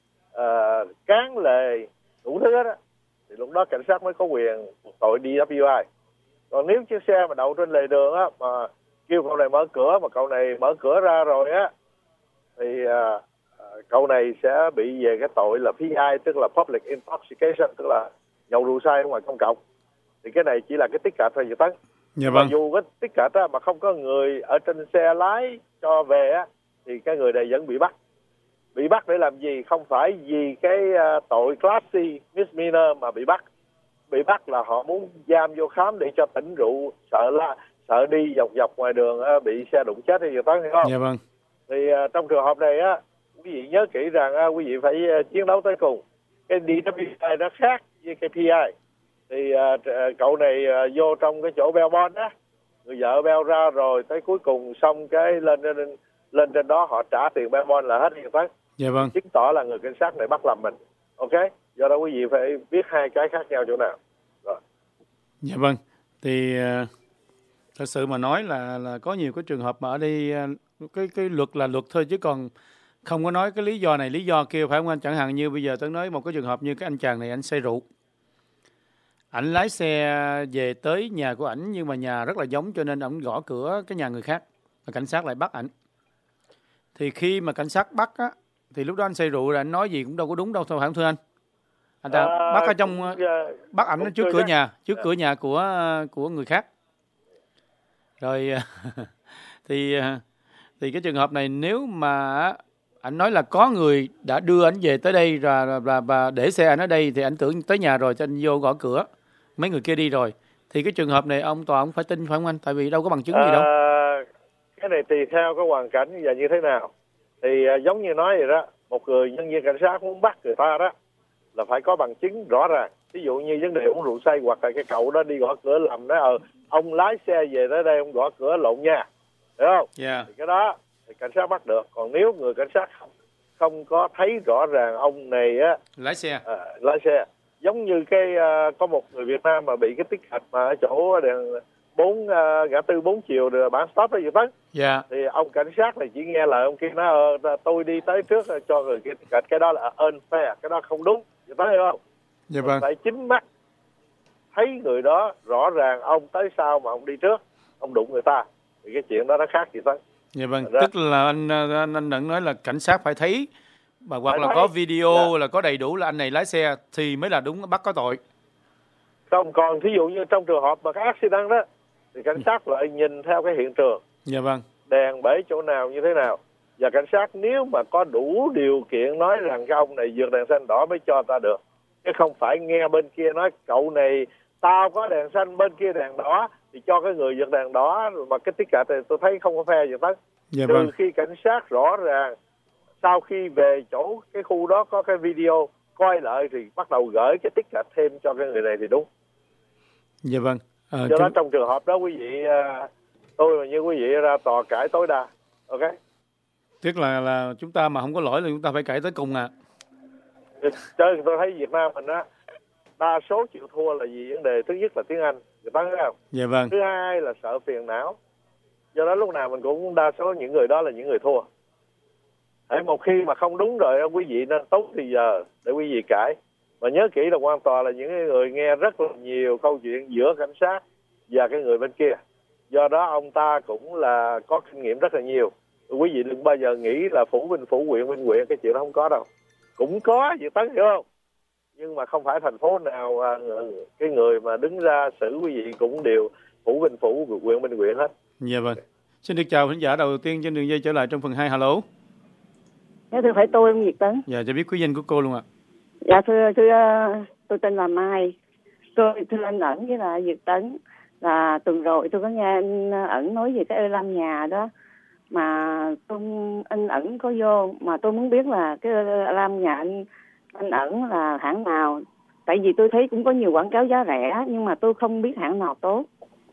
cán lề đủ thứ hết thì lúc đó cảnh sát mới có quyền buộc tội DWI. Còn nếu chiếc xe mà đậu trên lề đường mà kêu cậu này mở cửa mà cậu này mở cửa ra rồi thì cậu này sẽ bị về cái tội là PI, tức là Public Intoxication, tức là nhậu rượu say ở ngoài công cộng. Thì cái này chỉ là cái ticket thôi, Việt Tấn. Dạ vâng. Mà dù cái ticket mà không có người ở trên xe lái cho về thì cái người này vẫn bị bắt. Bị bắt để làm gì? Không phải vì cái tội Class C misdemeanor mà bị bắt. Bị bắt là họ muốn giam vô khám để cho tỉnh rượu, sợ đi dọc ngoài đường bị xe đụng chết hay gì đó, hiểu không? Dạ vâng. Thì trong trường hợp này quý vị nhớ kỹ rằng quý vị phải chiến đấu tới cùng. Cái DWI nó khác với cái PI. Thì cậu này vô trong cái chỗ bell bond người vợ bell ra rồi tới cuối cùng xong cái lên trên đó họ trả tiền bell bond là hết hiện tất. Dạ vâng. Chứng tỏ là người cảnh sát này bắt làm mình. Ok, do đó quý vị phải biết hai cái khác nhau chỗ nào. Rồi. Dạ vâng. Thì thật sự mà nói là có nhiều cái trường hợp mà ở đây cái luật là luật thôi chứ còn không có nói cái lý do này lý do kia, phải không anh? Chẳng hạn như bây giờ tôi nói một cái trường hợp như cái anh chàng này anh say rượu. ảnh lái xe về tới nhà của ảnh, nhưng mà nhà rất là giống, cho nên ảnh gõ cửa cái nhà người khác, và cảnh sát lại bắt ảnh. Thì khi mà cảnh sát bắt á, thì lúc đó anh say rượu rồi, anh nói gì cũng đâu có đúng đâu, thôi hả thưa anh? Anh ta bắt ở trong, bắt ảnh trước cửa nhà, cửa nhà của người khác. Rồi thì cái trường hợp này, nếu mà anh nói là có người đã đưa anh về tới đây và để xe anh ở đây, thì anh tưởng tới nhà rồi cho anh vô gõ cửa, mấy người kia đi rồi, thì cái trường hợp này ông tòa ông phải tin, phải không anh? Tại vì đâu có bằng chứng gì đâu. Cái này tùy theo cái hoàn cảnh và như thế nào. Thì giống như nói vậy đó, một người nhân viên cảnh sát muốn bắt người ta đó là phải có bằng chứng rõ ràng. Ví dụ như vấn đề uống rượu say, hoặc là cái cậu đó đi gõ cửa lầm đó, ông lái xe về tới đây ông gõ cửa lộn nha, hiểu không? Yeah. Thì cái đó thì cảnh sát bắt được. Còn nếu người cảnh sát không có thấy rõ ràng ông này á lái xe, giống như cái có một người Việt Nam mà bị cái tiết hạch mà ở chỗ đèn ngã tư 4 chiều rồi bản stop đó vậy đó. Yeah. Thì ông cảnh sát này chỉ nghe lời ông kia nói tôi đi tới trước cho người kia tiết hạch, cái đó là unfair, cái đó không đúng, vậy đó, hiểu không? Dạ vâng. Phải chính mắt thấy người đó rõ ràng, ông tới sau mà ông đi trước, ông đụng người ta, thì cái chuyện đó nó khác gì đó. Dạ vâng, tức là anh Nẫn nói là cảnh sát phải thấy, mà hoặc là có video là có đầy đủ là anh này lái xe thì mới là đúng, bắt có tội. Không, còn thí dụ như trong trường hợp mà cái accident đó thì cảnh sát lại nhìn theo cái hiện trường. Dạ vâng. Đèn bể chỗ nào như thế nào, và cảnh sát nếu mà có đủ điều kiện nói rằng cái ông này vượt đèn xanh đỏ mới cho ta được, chứ không phải nghe bên kia nói cậu này tao có đèn xanh bên kia đèn đỏ thì cho cái người vượt đèn đỏ, mà cái tiết cả thì tôi thấy không có fair gì hết. Dạ Từ vâng. khi cảnh sát rõ ràng, sau khi về chỗ cái khu đó có cái video coi lại thì bắt đầu gửi cái tiết cả thêm cho cái người này thì đúng. Dạ vâng. Do đó trong trường hợp đó quý vị, tôi và như quý vị ra tòa cãi tối đa. Ok. Tức là chúng ta mà không có lỗi là chúng ta phải cãi tới cùng à. Chứ tôi thấy Việt Nam mình á, đa số chịu thua là vì vấn đề thứ nhất là tiếng Anh, người ta thấy không? Dạ vâng. Thứ hai là sợ phiền não. Do đó lúc nào mình cũng đa số những người đó là những người thua. Để một khi mà không đúng rồi, quý vị nên tốn thì giờ để quý vị cãi. Mà nhớ kỹ là quan tòa là những người nghe rất là nhiều câu chuyện giữa cảnh sát và cái người bên kia. Do đó ông ta cũng là có kinh nghiệm rất là nhiều. Quý vị đừng bao giờ nghĩ là phủ bên phủ, huyện bên huyện, cái chuyện đó không có đâu. Cũng có Việt Tấn, hiểu không? Nhưng mà không phải thành phố nào cái người mà đứng ra xử quý vị cũng đều phủ bên phủ, huyện bên huyện hết. Dạ vâng. Xin được chào khán giả đầu tiên trên đường dây trở lại trong phần 2. Alo. Dạ thưa, phải tôi ông Việt Tấn. Dạ, cho biết quý danh của cô luôn ạ. Dạ thưa tôi tên là Mai. Thưa anh Ẩn với là Việt Tấn, là tuần rồi tôi có nghe anh Ẩn nói về cái Lam nhà đó, mà anh Ẩn có vô, mà tôi muốn biết là cái Lam nhà anh Ẩn là hãng nào, tại vì tôi thấy cũng có nhiều quảng cáo giá rẻ nhưng mà tôi không biết hãng nào tốt.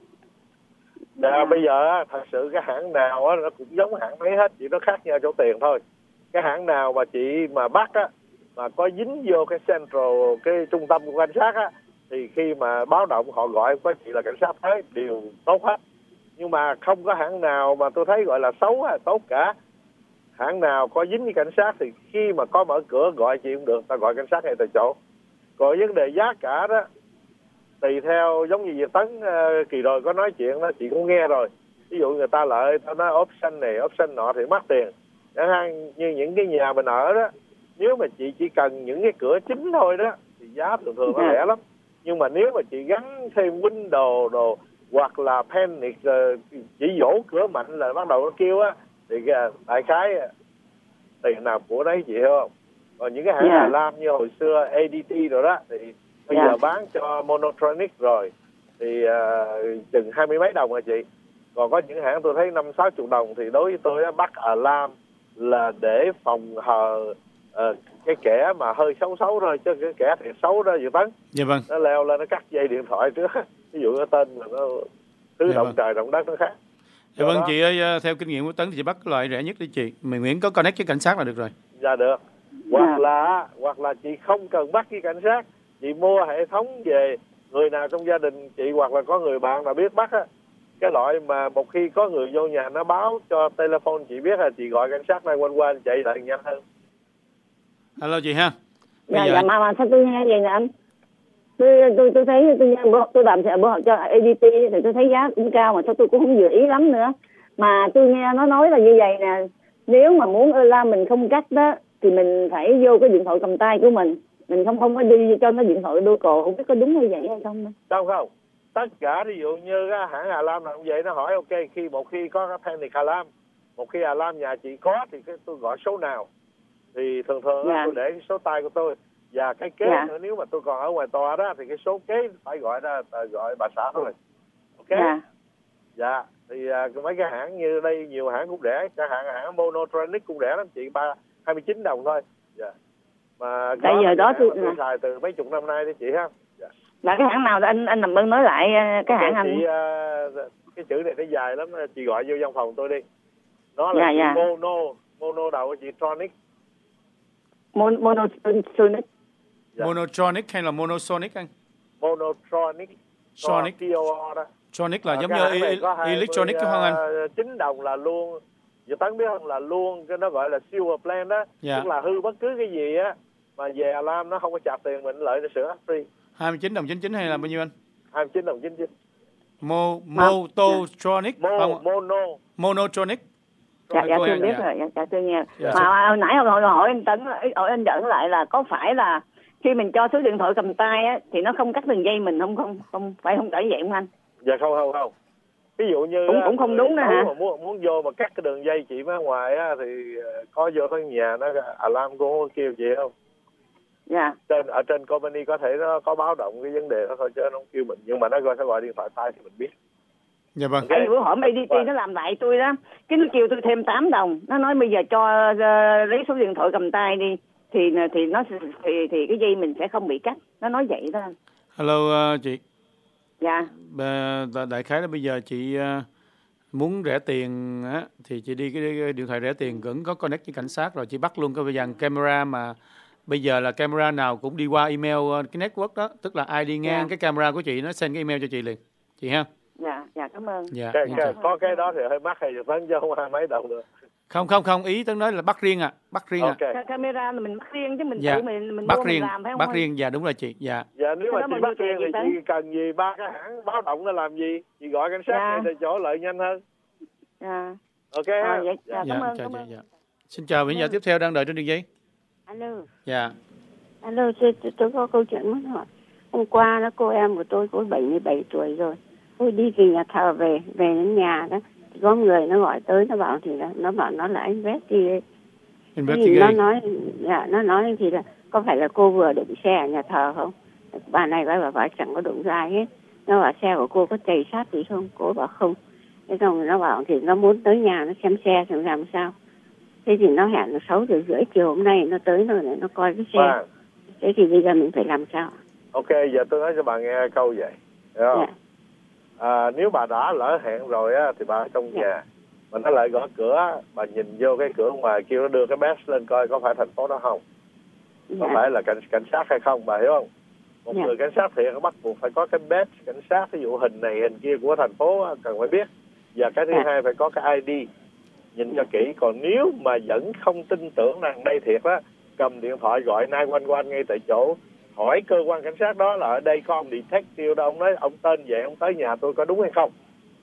Bây giờ thật sự cái hãng nào nó cũng giống hãng mấy hết, chỉ nó khác nhau chỗ tiền thôi. Cái hãng nào mà chị mà bắt á, mà có dính vô cái central, cái trung tâm của cảnh sát á, thì khi mà báo động họ gọi có chị là cảnh sát tới đều tốt hết. Nhưng mà không có hãng nào mà tôi thấy gọi là xấu hay tốt cả. Hãng nào có dính với cảnh sát thì khi mà có mở cửa gọi chị cũng được, ta gọi cảnh sát ngay tại chỗ. Còn vấn đề giá cả đó, tùy theo, giống như Việt Tấn kỳ rồi có nói chuyện đó, chị cũng nghe rồi. Ví dụ người ta lại ta nói option này, option nọ thì mắc tiền. Chẳng hạn như những cái nhà mình ở đó, nếu mà chị chỉ cần những cái cửa chính thôi đó thì giá thường thường nó rẻ lắm. Nhưng mà nếu mà chị gắn thêm window đồ hoặc là panic chỉ vỗ cửa mạnh là bắt đầu nó kêu á, thì đại khái tiền nào của đấy, chị hiểu không? Còn những cái hãng Hà Lam như hồi xưa ADT rồi đó thì bây giờ bán cho Monotronic rồi thì chừng 20 mấy đồng rồi chị. Còn có những hãng tôi thấy 50-60 đồng thì đối với tôi bắt Hà Lam là để phòng hờ cái kẻ mà hơi xấu thôi, chứ cái kẻ thì xấu đó Dự Tấn. Dạ vâng. Nó leo lên nó cắt dây điện thoại trước. Ví dụ cái tên mà nó thứ động trời động đất nó khác. Dạ vâng, chị ơi, theo kinh nghiệm của Tấn thì chị bắt loại rẻ nhất đi chị. Mình miễn có connect với cảnh sát là được rồi. Dạ được. Hoặc là chị không cần bắt với cảnh sát, chị mua hệ thống về, người nào trong gia đình chị hoặc là có người bạn nào biết bắt á, cái loại mà một khi có người vô nhà nó báo cho telephone chị biết là chị gọi cảnh sát này quanh chạy lại nhanh hơn. Alo chị ha. Dạ mà sao tôi nghe vậy nè anh? Tôi thấy tôi làm xe bữa cho ADT thì tôi thấy giá cũng cao mà sao tôi cũng không vừa ý lắm nữa. Mà tôi nghe nó nói là như vậy nè, nếu mà muốn Earlame mình không cắt đó thì mình phải vô cái điện thoại cầm tay của mình không có đi cho nó điện thoại local, không biết có đúng như vậy hay không. Không. Tất cả ví dụ như cái hãng Earlame làm vậy, nó hỏi ok một khi có cái panic alarm, một khi alarm nhà chị có thì tôi gọi số nào, thì thường tôi để cái số tay của tôi và cái kế nữa, nếu mà tôi còn ở ngoài tòa đó thì cái số kế phải gọi bà xã thôi. Ok. Dạ thì mấy cái hãng như đây nhiều hãng cũng rẻ, cả hãng Monotronic cũng rẻ lắm chị, 29 đồng thôi. Dạ. Mà bây giờ đó tôi xài từ mấy chục năm nay đấy chị ha. Dạ. Là cái hãng nào anh làm ơn nói lại cái hãng anh. Cái chữ này nó dài lắm, chị gọi vô văn phòng tôi đi. Nó là mono đầu của chị Tronic. Monotronic. Monotronic hay là Monosonic anh? Monotronic. Sonic. đó. Sonic là giống như electronic đúng không anh? 9 đồng là luôn. Giờ Tấn biết không, là luôn cái nó gọi là silver plan đó. Tức là hư bất cứ cái gì á mà về alarm nó không có trả tiền mình lợi nó sửa free. 29 đồng 99 hay là bao nhiêu anh? 29 đồng 99. Mototronic. Monotronic. Dạ tôi biết rồi, dạ tôi nghe. Mà hồi nãy hỏi anh Tấn, hỏi anh dẫn lại là có phải là khi mình cho số điện thoại cầm tay á thì nó không cắt đường dây mình không phải không phải vậy không anh? Dạ không. Ví dụ như cũng không đúng nữa hả? Mà muốn vô mà cắt cái đường dây chị ở ngoài á thì có vô tới nhà nó alarm cô kêu chị không? Dạ. Ở trên company có thể nó có báo động cái vấn đề đó thôi chứ nó không kêu mình, nhưng mà nó sẽ gọi điện thoại tay thì mình biết. Dạ vâng. Cái bữa hỏi ADT nó làm lại tôi đó, cái nó kêu tôi thêm 8 đồng, nó nói bây giờ cho lấy số điện thoại cầm tay đi thì cái dây mình sẽ không bị cắt, nó nói vậy đó. Hello chị. Dạ. Đại khái là bây giờ chị muốn rẻ tiền á thì chị đi cái điện thoại rẻ tiền vẫn có connect với cảnh sát rồi, chị bắt luôn cái dàn camera, mà bây giờ là camera nào cũng đi qua email cái network đó, tức là ai đi ngang cái camera của chị nó send cái email cho chị liền, chị ha. Dạ cảm ơn. Dạ. Có cái đó thì hơi mắc, hay Tấn chứ không hai mấy đồng nữa. Không, ý Tấn nói là bắt riêng Camera là mình bắt riêng chứ mình tự mình bắt mua riêng, mình làm phải không? Bắt riêng, dạ đúng là chị. Dạ nếu mà chị bắt riêng thì chị cần gì ba cái hãng báo động nó làm gì? Chị gọi cảnh sát để chỗ lợi nhanh hơn. Ok ha. Cảm ơn. Xin chào vị giả tiếp theo đang đợi trên đường dây. Alo. Dạ. Alo, tôi có câu chuyện muốn hỏi. Hôm qua đó cô em của tôi có 77 tuổi rồi. Tôi đi từ nhà thờ về đến nhà đó, thì có người nó gọi tới, nó bảo nó là investigate. Nó nói thì là có phải là cô vừa đụng xe ở nhà thờ không? Bà này bà chẳng có đụng ai hết. Nó bảo xe của cô có chày sát gì không? Cô bảo không. Thế xong nó bảo thì nó muốn tới nhà nó xem xe xem làm sao. Thế thì nó hẹn là 6:30 chiều hôm nay nó tới rồi để nó coi cái xe. Thế thì bây giờ mình phải làm sao? Ok, giờ tôi nói cho bà nghe câu vậy. Hiểu không? Nếu bà đã lỡ hẹn rồi á thì bà ở trong nhà, mà nó lại gõ cửa, bà nhìn vô cái cửa ngoài kêu nó đưa cái badge lên coi có phải thành phố đó không, có phải là cảnh sát hay không, bà hiểu không? Một người cảnh sát thiệt bắt buộc phải có cái badge cảnh sát, ví dụ hình này hình kia của thành phố cần phải biết. Và cái thứ hai phải có cái ID, nhìn cho kỹ. Còn nếu mà vẫn không tin tưởng rằng đây thiệt á, cầm điện thoại gọi 911 ngay tại chỗ, hỏi cơ quan cảnh sát đó là ở đây có ông detective đâu, ông nói ông tên vậy, ông tới nhà tôi có đúng hay không.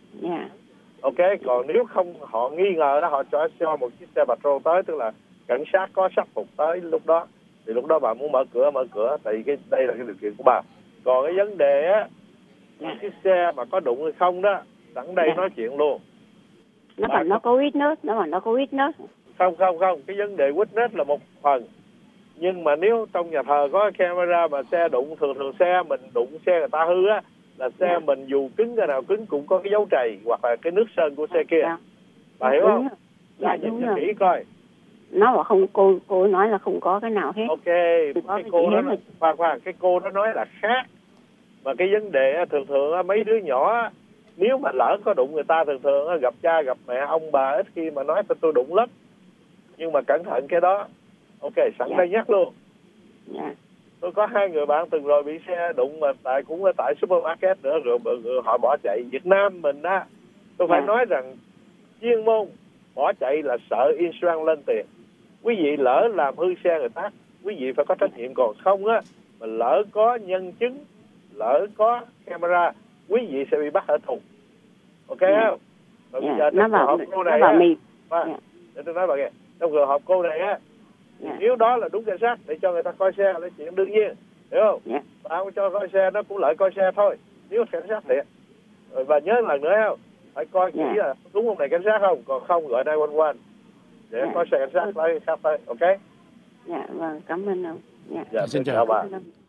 Ok, còn nếu không họ nghi ngờ đó, họ cho một chiếc xe patrol tới, tức là cảnh sát có sắc phục tới lúc đó, thì lúc đó bà muốn mở cửa, tại vì đây là cái điều kiện của bà. Còn cái vấn đề á, chiếc xe mà có đụng hay không đó, sẵn đây nói chuyện luôn. Nó bảo nó có witness, Không, cái vấn đề witness là một phần. Nhưng mà nếu trong nhà thờ có camera mà xe đụng, thường xe mình đụng xe người ta hư á, là xe mình dù cứng cái nào cứng cũng có cái dấu trầy hoặc là cái nước sơn của xe kia. Bà hiểu không? Nhìn cho kỹ coi. Nó bảo không, cô nói là không có cái nào hết. Ok, cái cô đó khoan, cái cô đó nói là khác. Mà cái vấn đề thường mấy đứa nhỏ nếu mà lỡ có đụng người ta, thường gặp cha gặp mẹ ông bà ít khi mà nói tôi đụng lắm. Nhưng mà cẩn thận cái đó. Ok, sẵn đây nhắc luôn. Tôi có 2 người bạn từng rồi bị xe đụng mà cũng tại supermarket nữa rồi họ bỏ chạy. Việt Nam mình á, tôi phải nói rằng chuyên môn bỏ chạy là sợ insurance lên tiền. Quý vị lỡ làm hư xe người ta, quý vị phải có trách nhiệm, còn không á mà lỡ có nhân chứng lỡ có camera, quý vị sẽ bị bắt ở tù. Ok không? Rồi bây giờ trong trường hợp cô này á, để tôi nói bà nghe, trong trường hợp cô này á, nếu đó là đúng cảnh sát để cho người ta coi xe là chuyện đương nhiên, hiểu không? Bà không cho coi xe, nó cũng lợi coi xe thôi, nếu cảnh sát thiệt. Rồi và nhớ lần nữa không, phải coi kỹ là đúng không này cảnh sát không, còn không gọi 911 để coi xe cảnh sát lấy khác thôi, ok? Dạ vâng, cảm ơn ông. Dạ, xin chào bà.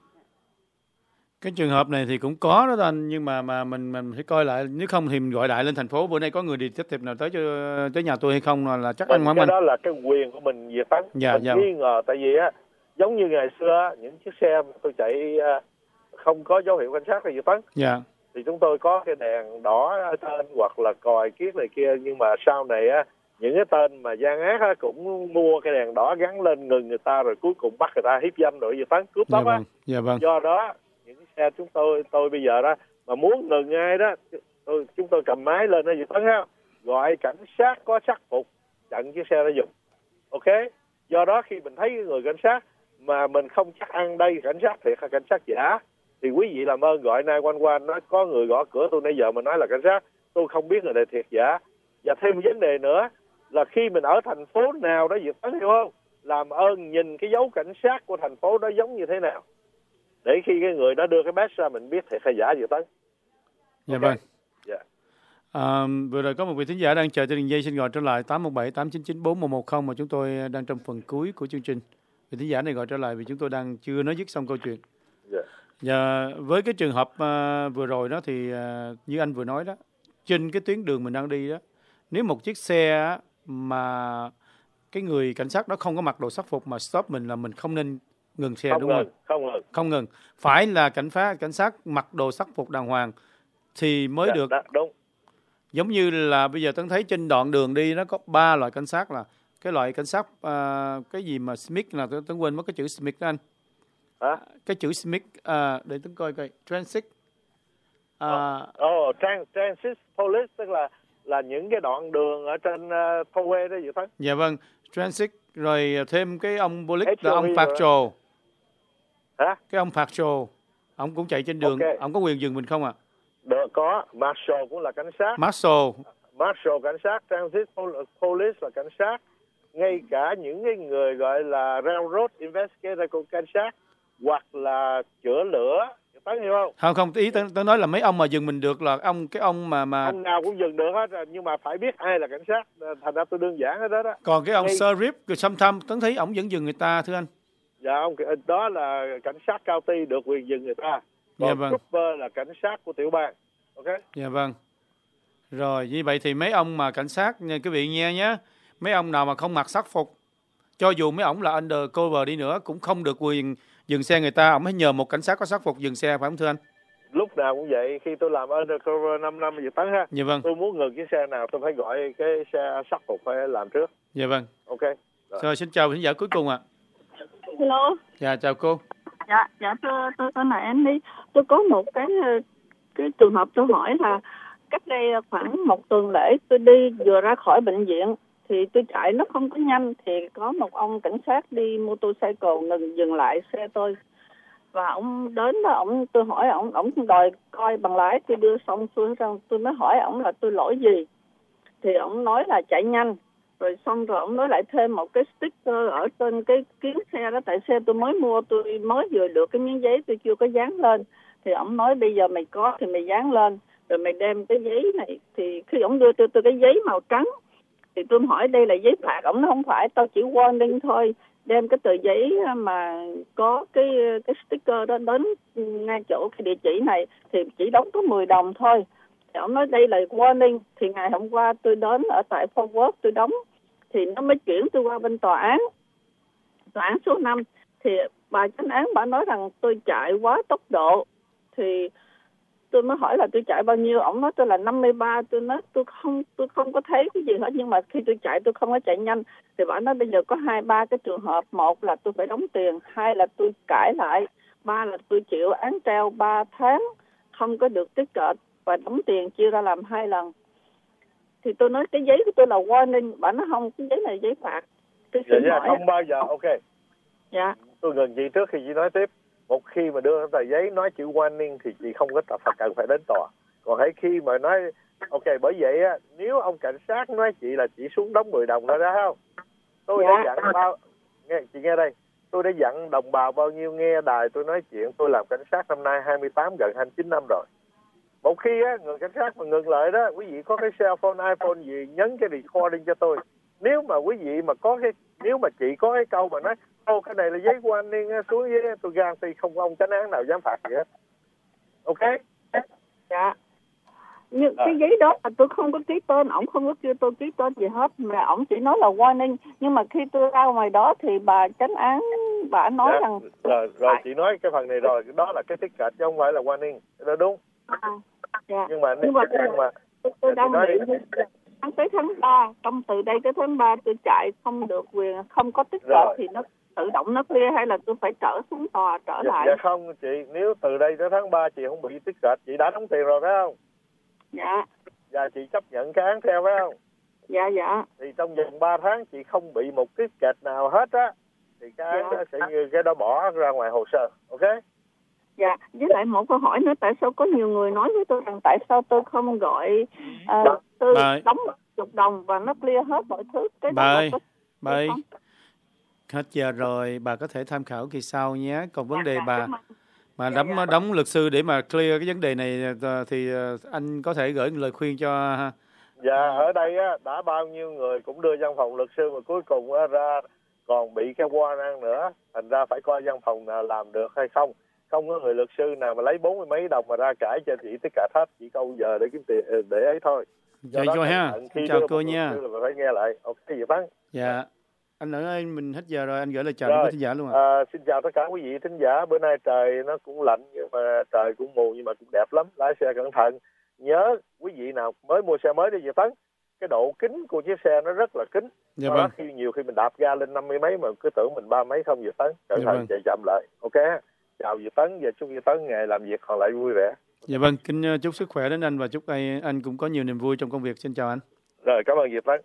Cái trường hợp này thì cũng có đó anh, nhưng mà mình phải coi lại, nếu không thì mình gọi đại lên thành phố. Bữa nay có người detective nào tới nhà tôi hay không là chắc anh hỏi mình. Đó là cái quyền của mình về tấn. Mình nghi ngờ tại vì á, giống như ngày xưa những chiếc xe tôi chạy không có dấu hiệu cảnh sát là về tấn. Thì chúng tôi có cái đèn đỏ ở trên hoặc là còi kiết này kia, nhưng mà sau này á, những cái tên mà gian ác á, cũng mua cái đèn đỏ gắn lên ngừng người ta rồi cuối cùng bắt người ta hiếp dâm rồi về tấn cướp tóc á. Do đó những cái xe chúng tôi bây giờ đó mà muốn ngừng ai đó, chúng tôi cầm máy lên nó về tấn á, gọi cảnh sát có sắc phục chặn chiếc xe đó dùng. Ok, do đó khi mình thấy người cảnh sát mà mình không chắc ăn đây cảnh sát thiệt hay cảnh sát giả thì quý vị làm ơn gọi 911, nói có người gõ cửa tôi nãy giờ mà nói là cảnh sát, tôi không biết người này thiệt giả. Và thêm vấn đề nữa là khi mình ở thành phố nào đó Việt Tấn, hiểu không, làm ơn nhìn cái dấu cảnh sát của thành phố đó giống như thế nào để khi cái người đó đưa cái badge ra mình biết thiệt hay giả Việt Tấn. Dạ vâng. Vừa rồi có một vị thính giả đang chờ trên đường dây, xin gọi trở lại 817 899 4110 mà chúng tôi đang trong phần cuối của chương trình. Vị thính giả này gọi trở lại vì chúng tôi đang chưa nói dứt xong câu chuyện. Và với cái trường hợp vừa rồi đó thì như anh vừa nói đó, trên cái tuyến đường mình đang đi đó, nếu một chiếc xe mà cái người cảnh sát đó không có mặc đồ sắc phục mà stop mình là mình không nên ngừng xe, đúng không? Không ngừng. Phải là cảnh sát mặc đồ sắc phục đàng hoàng thì mới được. Đúng. Giống như là bây giờ Tấn thấy trên đoạn đường đi nó có 3 loại cảnh sát, là cái loại cảnh sát cái gì mà Smith là Tấn quên mất cái chữ Smith đó anh. Cái chữ Smith để Tấn coi Transit. Transit Police tức là những cái đoạn đường ở trên tollway đó vậy Tấn. Dạ vâng, Transit, rồi thêm cái ông Police là ông Patrol. Cái ông Patrol, ông cũng chạy trên đường, ông có quyền dừng mình không ạ? Được, có. Marshal cũng là cảnh sát. Marshal cảnh sát, Transit Police là cảnh sát. Ngay cả những cái người gọi là Railroad Investigator của cảnh sát hoặc là chữa lửa, Tấn hiểu không? Không, ý Tấn nói là mấy ông mà dừng mình được là cái ông mà ông nào cũng dừng được hết, nhưng mà phải biết ai là cảnh sát, thành ra tôi đơn giản hết đó. Còn cái ông Sheriff sometimes Tấn thấy ông vẫn dừng người ta thưa anh. Dạ, ông đó là cảnh sát county được quyền dừng người ta. Còn trooper là cảnh sát của tiểu bang. Ok. Dạ vâng. Rồi như vậy thì mấy ông mà cảnh sát nha quý vị nghe nhé, mấy ông nào mà không mặc sắc phục, cho dù mấy ông là undercover đi nữa cũng không được quyền dừng xe người ta, ông phải nhờ một cảnh sát có sắc phục dừng xe, phải không thưa anh? Lúc nào cũng vậy, khi tôi làm undercover 5 năm Việt Tấn ha. Dạ vâng. Tôi muốn ngừng cái xe nào tôi phải gọi cái xe sắc phục phải làm trước. Dạ vâng. Ok. Rồi xin chào khán giả cuối cùng ạ. Hello. Dạ chào cô. Dạ tôi tên là Annie. Tôi có một cái trường hợp tôi hỏi là cách đây khoảng một tuần lễ tôi đi vừa ra khỏi bệnh viện thì tôi chạy nó không có nhanh thì có một ông cảnh sát đi motorcycle ngừng dừng lại xe tôi và ông đến đó, tôi hỏi ông đòi coi bằng lái, tôi đưa xong tôi mới hỏi ông là tôi lỗi gì thì ông nói là chạy nhanh, rồi xong rồi ông nói lại thêm một cái sticker ở trên cái kiến xe đó, tại xe tôi mới mua, tôi mới vừa được cái miếng giấy tôi chưa có dán lên thì ông nói bây giờ mày có thì mày dán lên rồi mày đem cái giấy này, thì khi ông đưa tôi cái giấy màu trắng thì tôi hỏi đây là giấy phạt, ông nói không phải, tao chỉ warning thôi, đem cái tờ giấy mà có cái sticker đó đến ngay chỗ cái địa chỉ này thì chỉ đóng có 10 đồng thôi. Thì ông nói đây là warning, thì ngày hôm qua tôi đến ở tại Fort Worth tôi đóng thì nó mới chuyển tôi qua bên tòa án số 5 thì bà chánh án bà nói rằng tôi chạy quá tốc độ, thì tôi mới hỏi là tôi chạy bao nhiêu, ổng nói tôi là 53, tôi nói tôi không có thấy cái gì hết, nhưng mà khi tôi chạy tôi không có chạy nhanh, thì bà nói bây giờ có 2-3 cái trường hợp, một là tôi phải đóng tiền, hai là tôi cãi lại, ba là tôi chịu án treo 3 tháng không có được tiếp cận và đóng tiền chia ra làm 2 lần. Thì tôi nói cái giấy của tôi là warning, bà nói không, cái giấy này giấy phạt. Tôi dạ, không bao giờ, ok. Dạ. Tôi ngừng chị trước khi chị nói tiếp. Một khi mà đưa tờ giấy nói chữ warning thì chị không có cần phải đến tòa. Còn hãy khi mà nói ok, bởi vậy á, nếu ông cảnh sát nói chị là chị xuống đóng 10 đồng đó không? Tôi đã dặn chị nghe đây, tôi đã dặn đồng bào bao nhiêu nghe đài tôi nói chuyện. Tôi làm cảnh sát năm nay 28 gần 29 năm rồi. Một khi á, người cảnh sát mà ngừng lại đó, quý vị có cái cell phone, iPhone gì, nhấn cái recording cho tôi. Nếu mà quý vị mà nếu mà chị có cái câu mà nói cái này là giấy warning xuống dưới, tôi guarantee không có ông chánh án nào dám phạt gì hết. Ok? Dạ. Nhưng cái giấy đó là tôi không có ký tên, ổng không có kêu tôi ký tên gì hết, mà ổng chỉ nói là warning. Nhưng mà khi tôi ra ngoài đó thì bà chánh án bà nói rằng rồi chị nói cái phần này rồi, đó là cái ticket chứ không phải là warning, đó đúng. Dạ. Nhưng mà tôi đang nghĩ tới tháng 3, trong từ đây tới tháng 3 tôi chạy không được quyền, không có ticket thì nó tự động nó clear, hay là tôi phải trở xuống tòa trở lại? Dạ không chị, nếu từ đây tới tháng 3 chị không bị ticket, chị đã đóng tiền rồi phải không? Dạ. Và chị chấp nhận cái án theo phải không? Dạ. Thì trong vòng 3 tháng chị không bị một cái ticket nào hết á, thì cái án đó sẽ như cái đó bỏ ra ngoài hồ sơ, ok? Dạ, với lại một câu hỏi nữa, tại sao có nhiều người nói với tôi rằng tại sao tôi không gọi tôi đóng 10 đồng và nó clear hết mọi thứ. Cái bà ơi, hết giờ rồi, bà có thể tham khảo kỳ sau nhé. Còn vấn đề bà đóng luật sư để mà clear cái vấn đề này thì anh có thể gửi lời khuyên cho. Dạ, ở đây á, đã bao nhiêu người cũng đưa văn phòng luật sư mà cuối cùng ra còn bị cái warrant nữa, thành ra phải coi văn phòng nào làm được hay không. Không có người luật sư nào mà lấy 40 mấy đồng mà ra cãi cho chị tất cả hết, chỉ câu giờ để kiếm tiền để ấy thôi. Vậy rồi ha. Chào cô nha. Là phải nghe lại. Ok vậy Thắng. Dạ. Anh ơi, mình hết giờ rồi, anh gửi lời chào đến quý thính giả luôn xin chào tất cả quý vị thính giả. Bữa nay trời nó cũng lạnh nhưng mà trời cũng mù nhưng mà cũng đẹp lắm. Lái xe cẩn thận. Nhớ quý vị nào mới mua xe mới đi vậy Tấn, cái độ kính của chiếc xe nó rất là kính. Dạ vâng. Nhiều khi mình đạp ga lên 50 mấy mà cứ tưởng mình 30 mấy không vậy Tấn. Cẩn thận chạy chậm lại. Ok. Chào Việt Tấn và chúc Việt Tấn ngày làm việc còn lại vui vẻ. Dạ vâng, kính chúc sức khỏe đến anh và chúc anh cũng có nhiều niềm vui trong công việc. Xin chào anh. Rồi, cảm ơn Việt Tấn.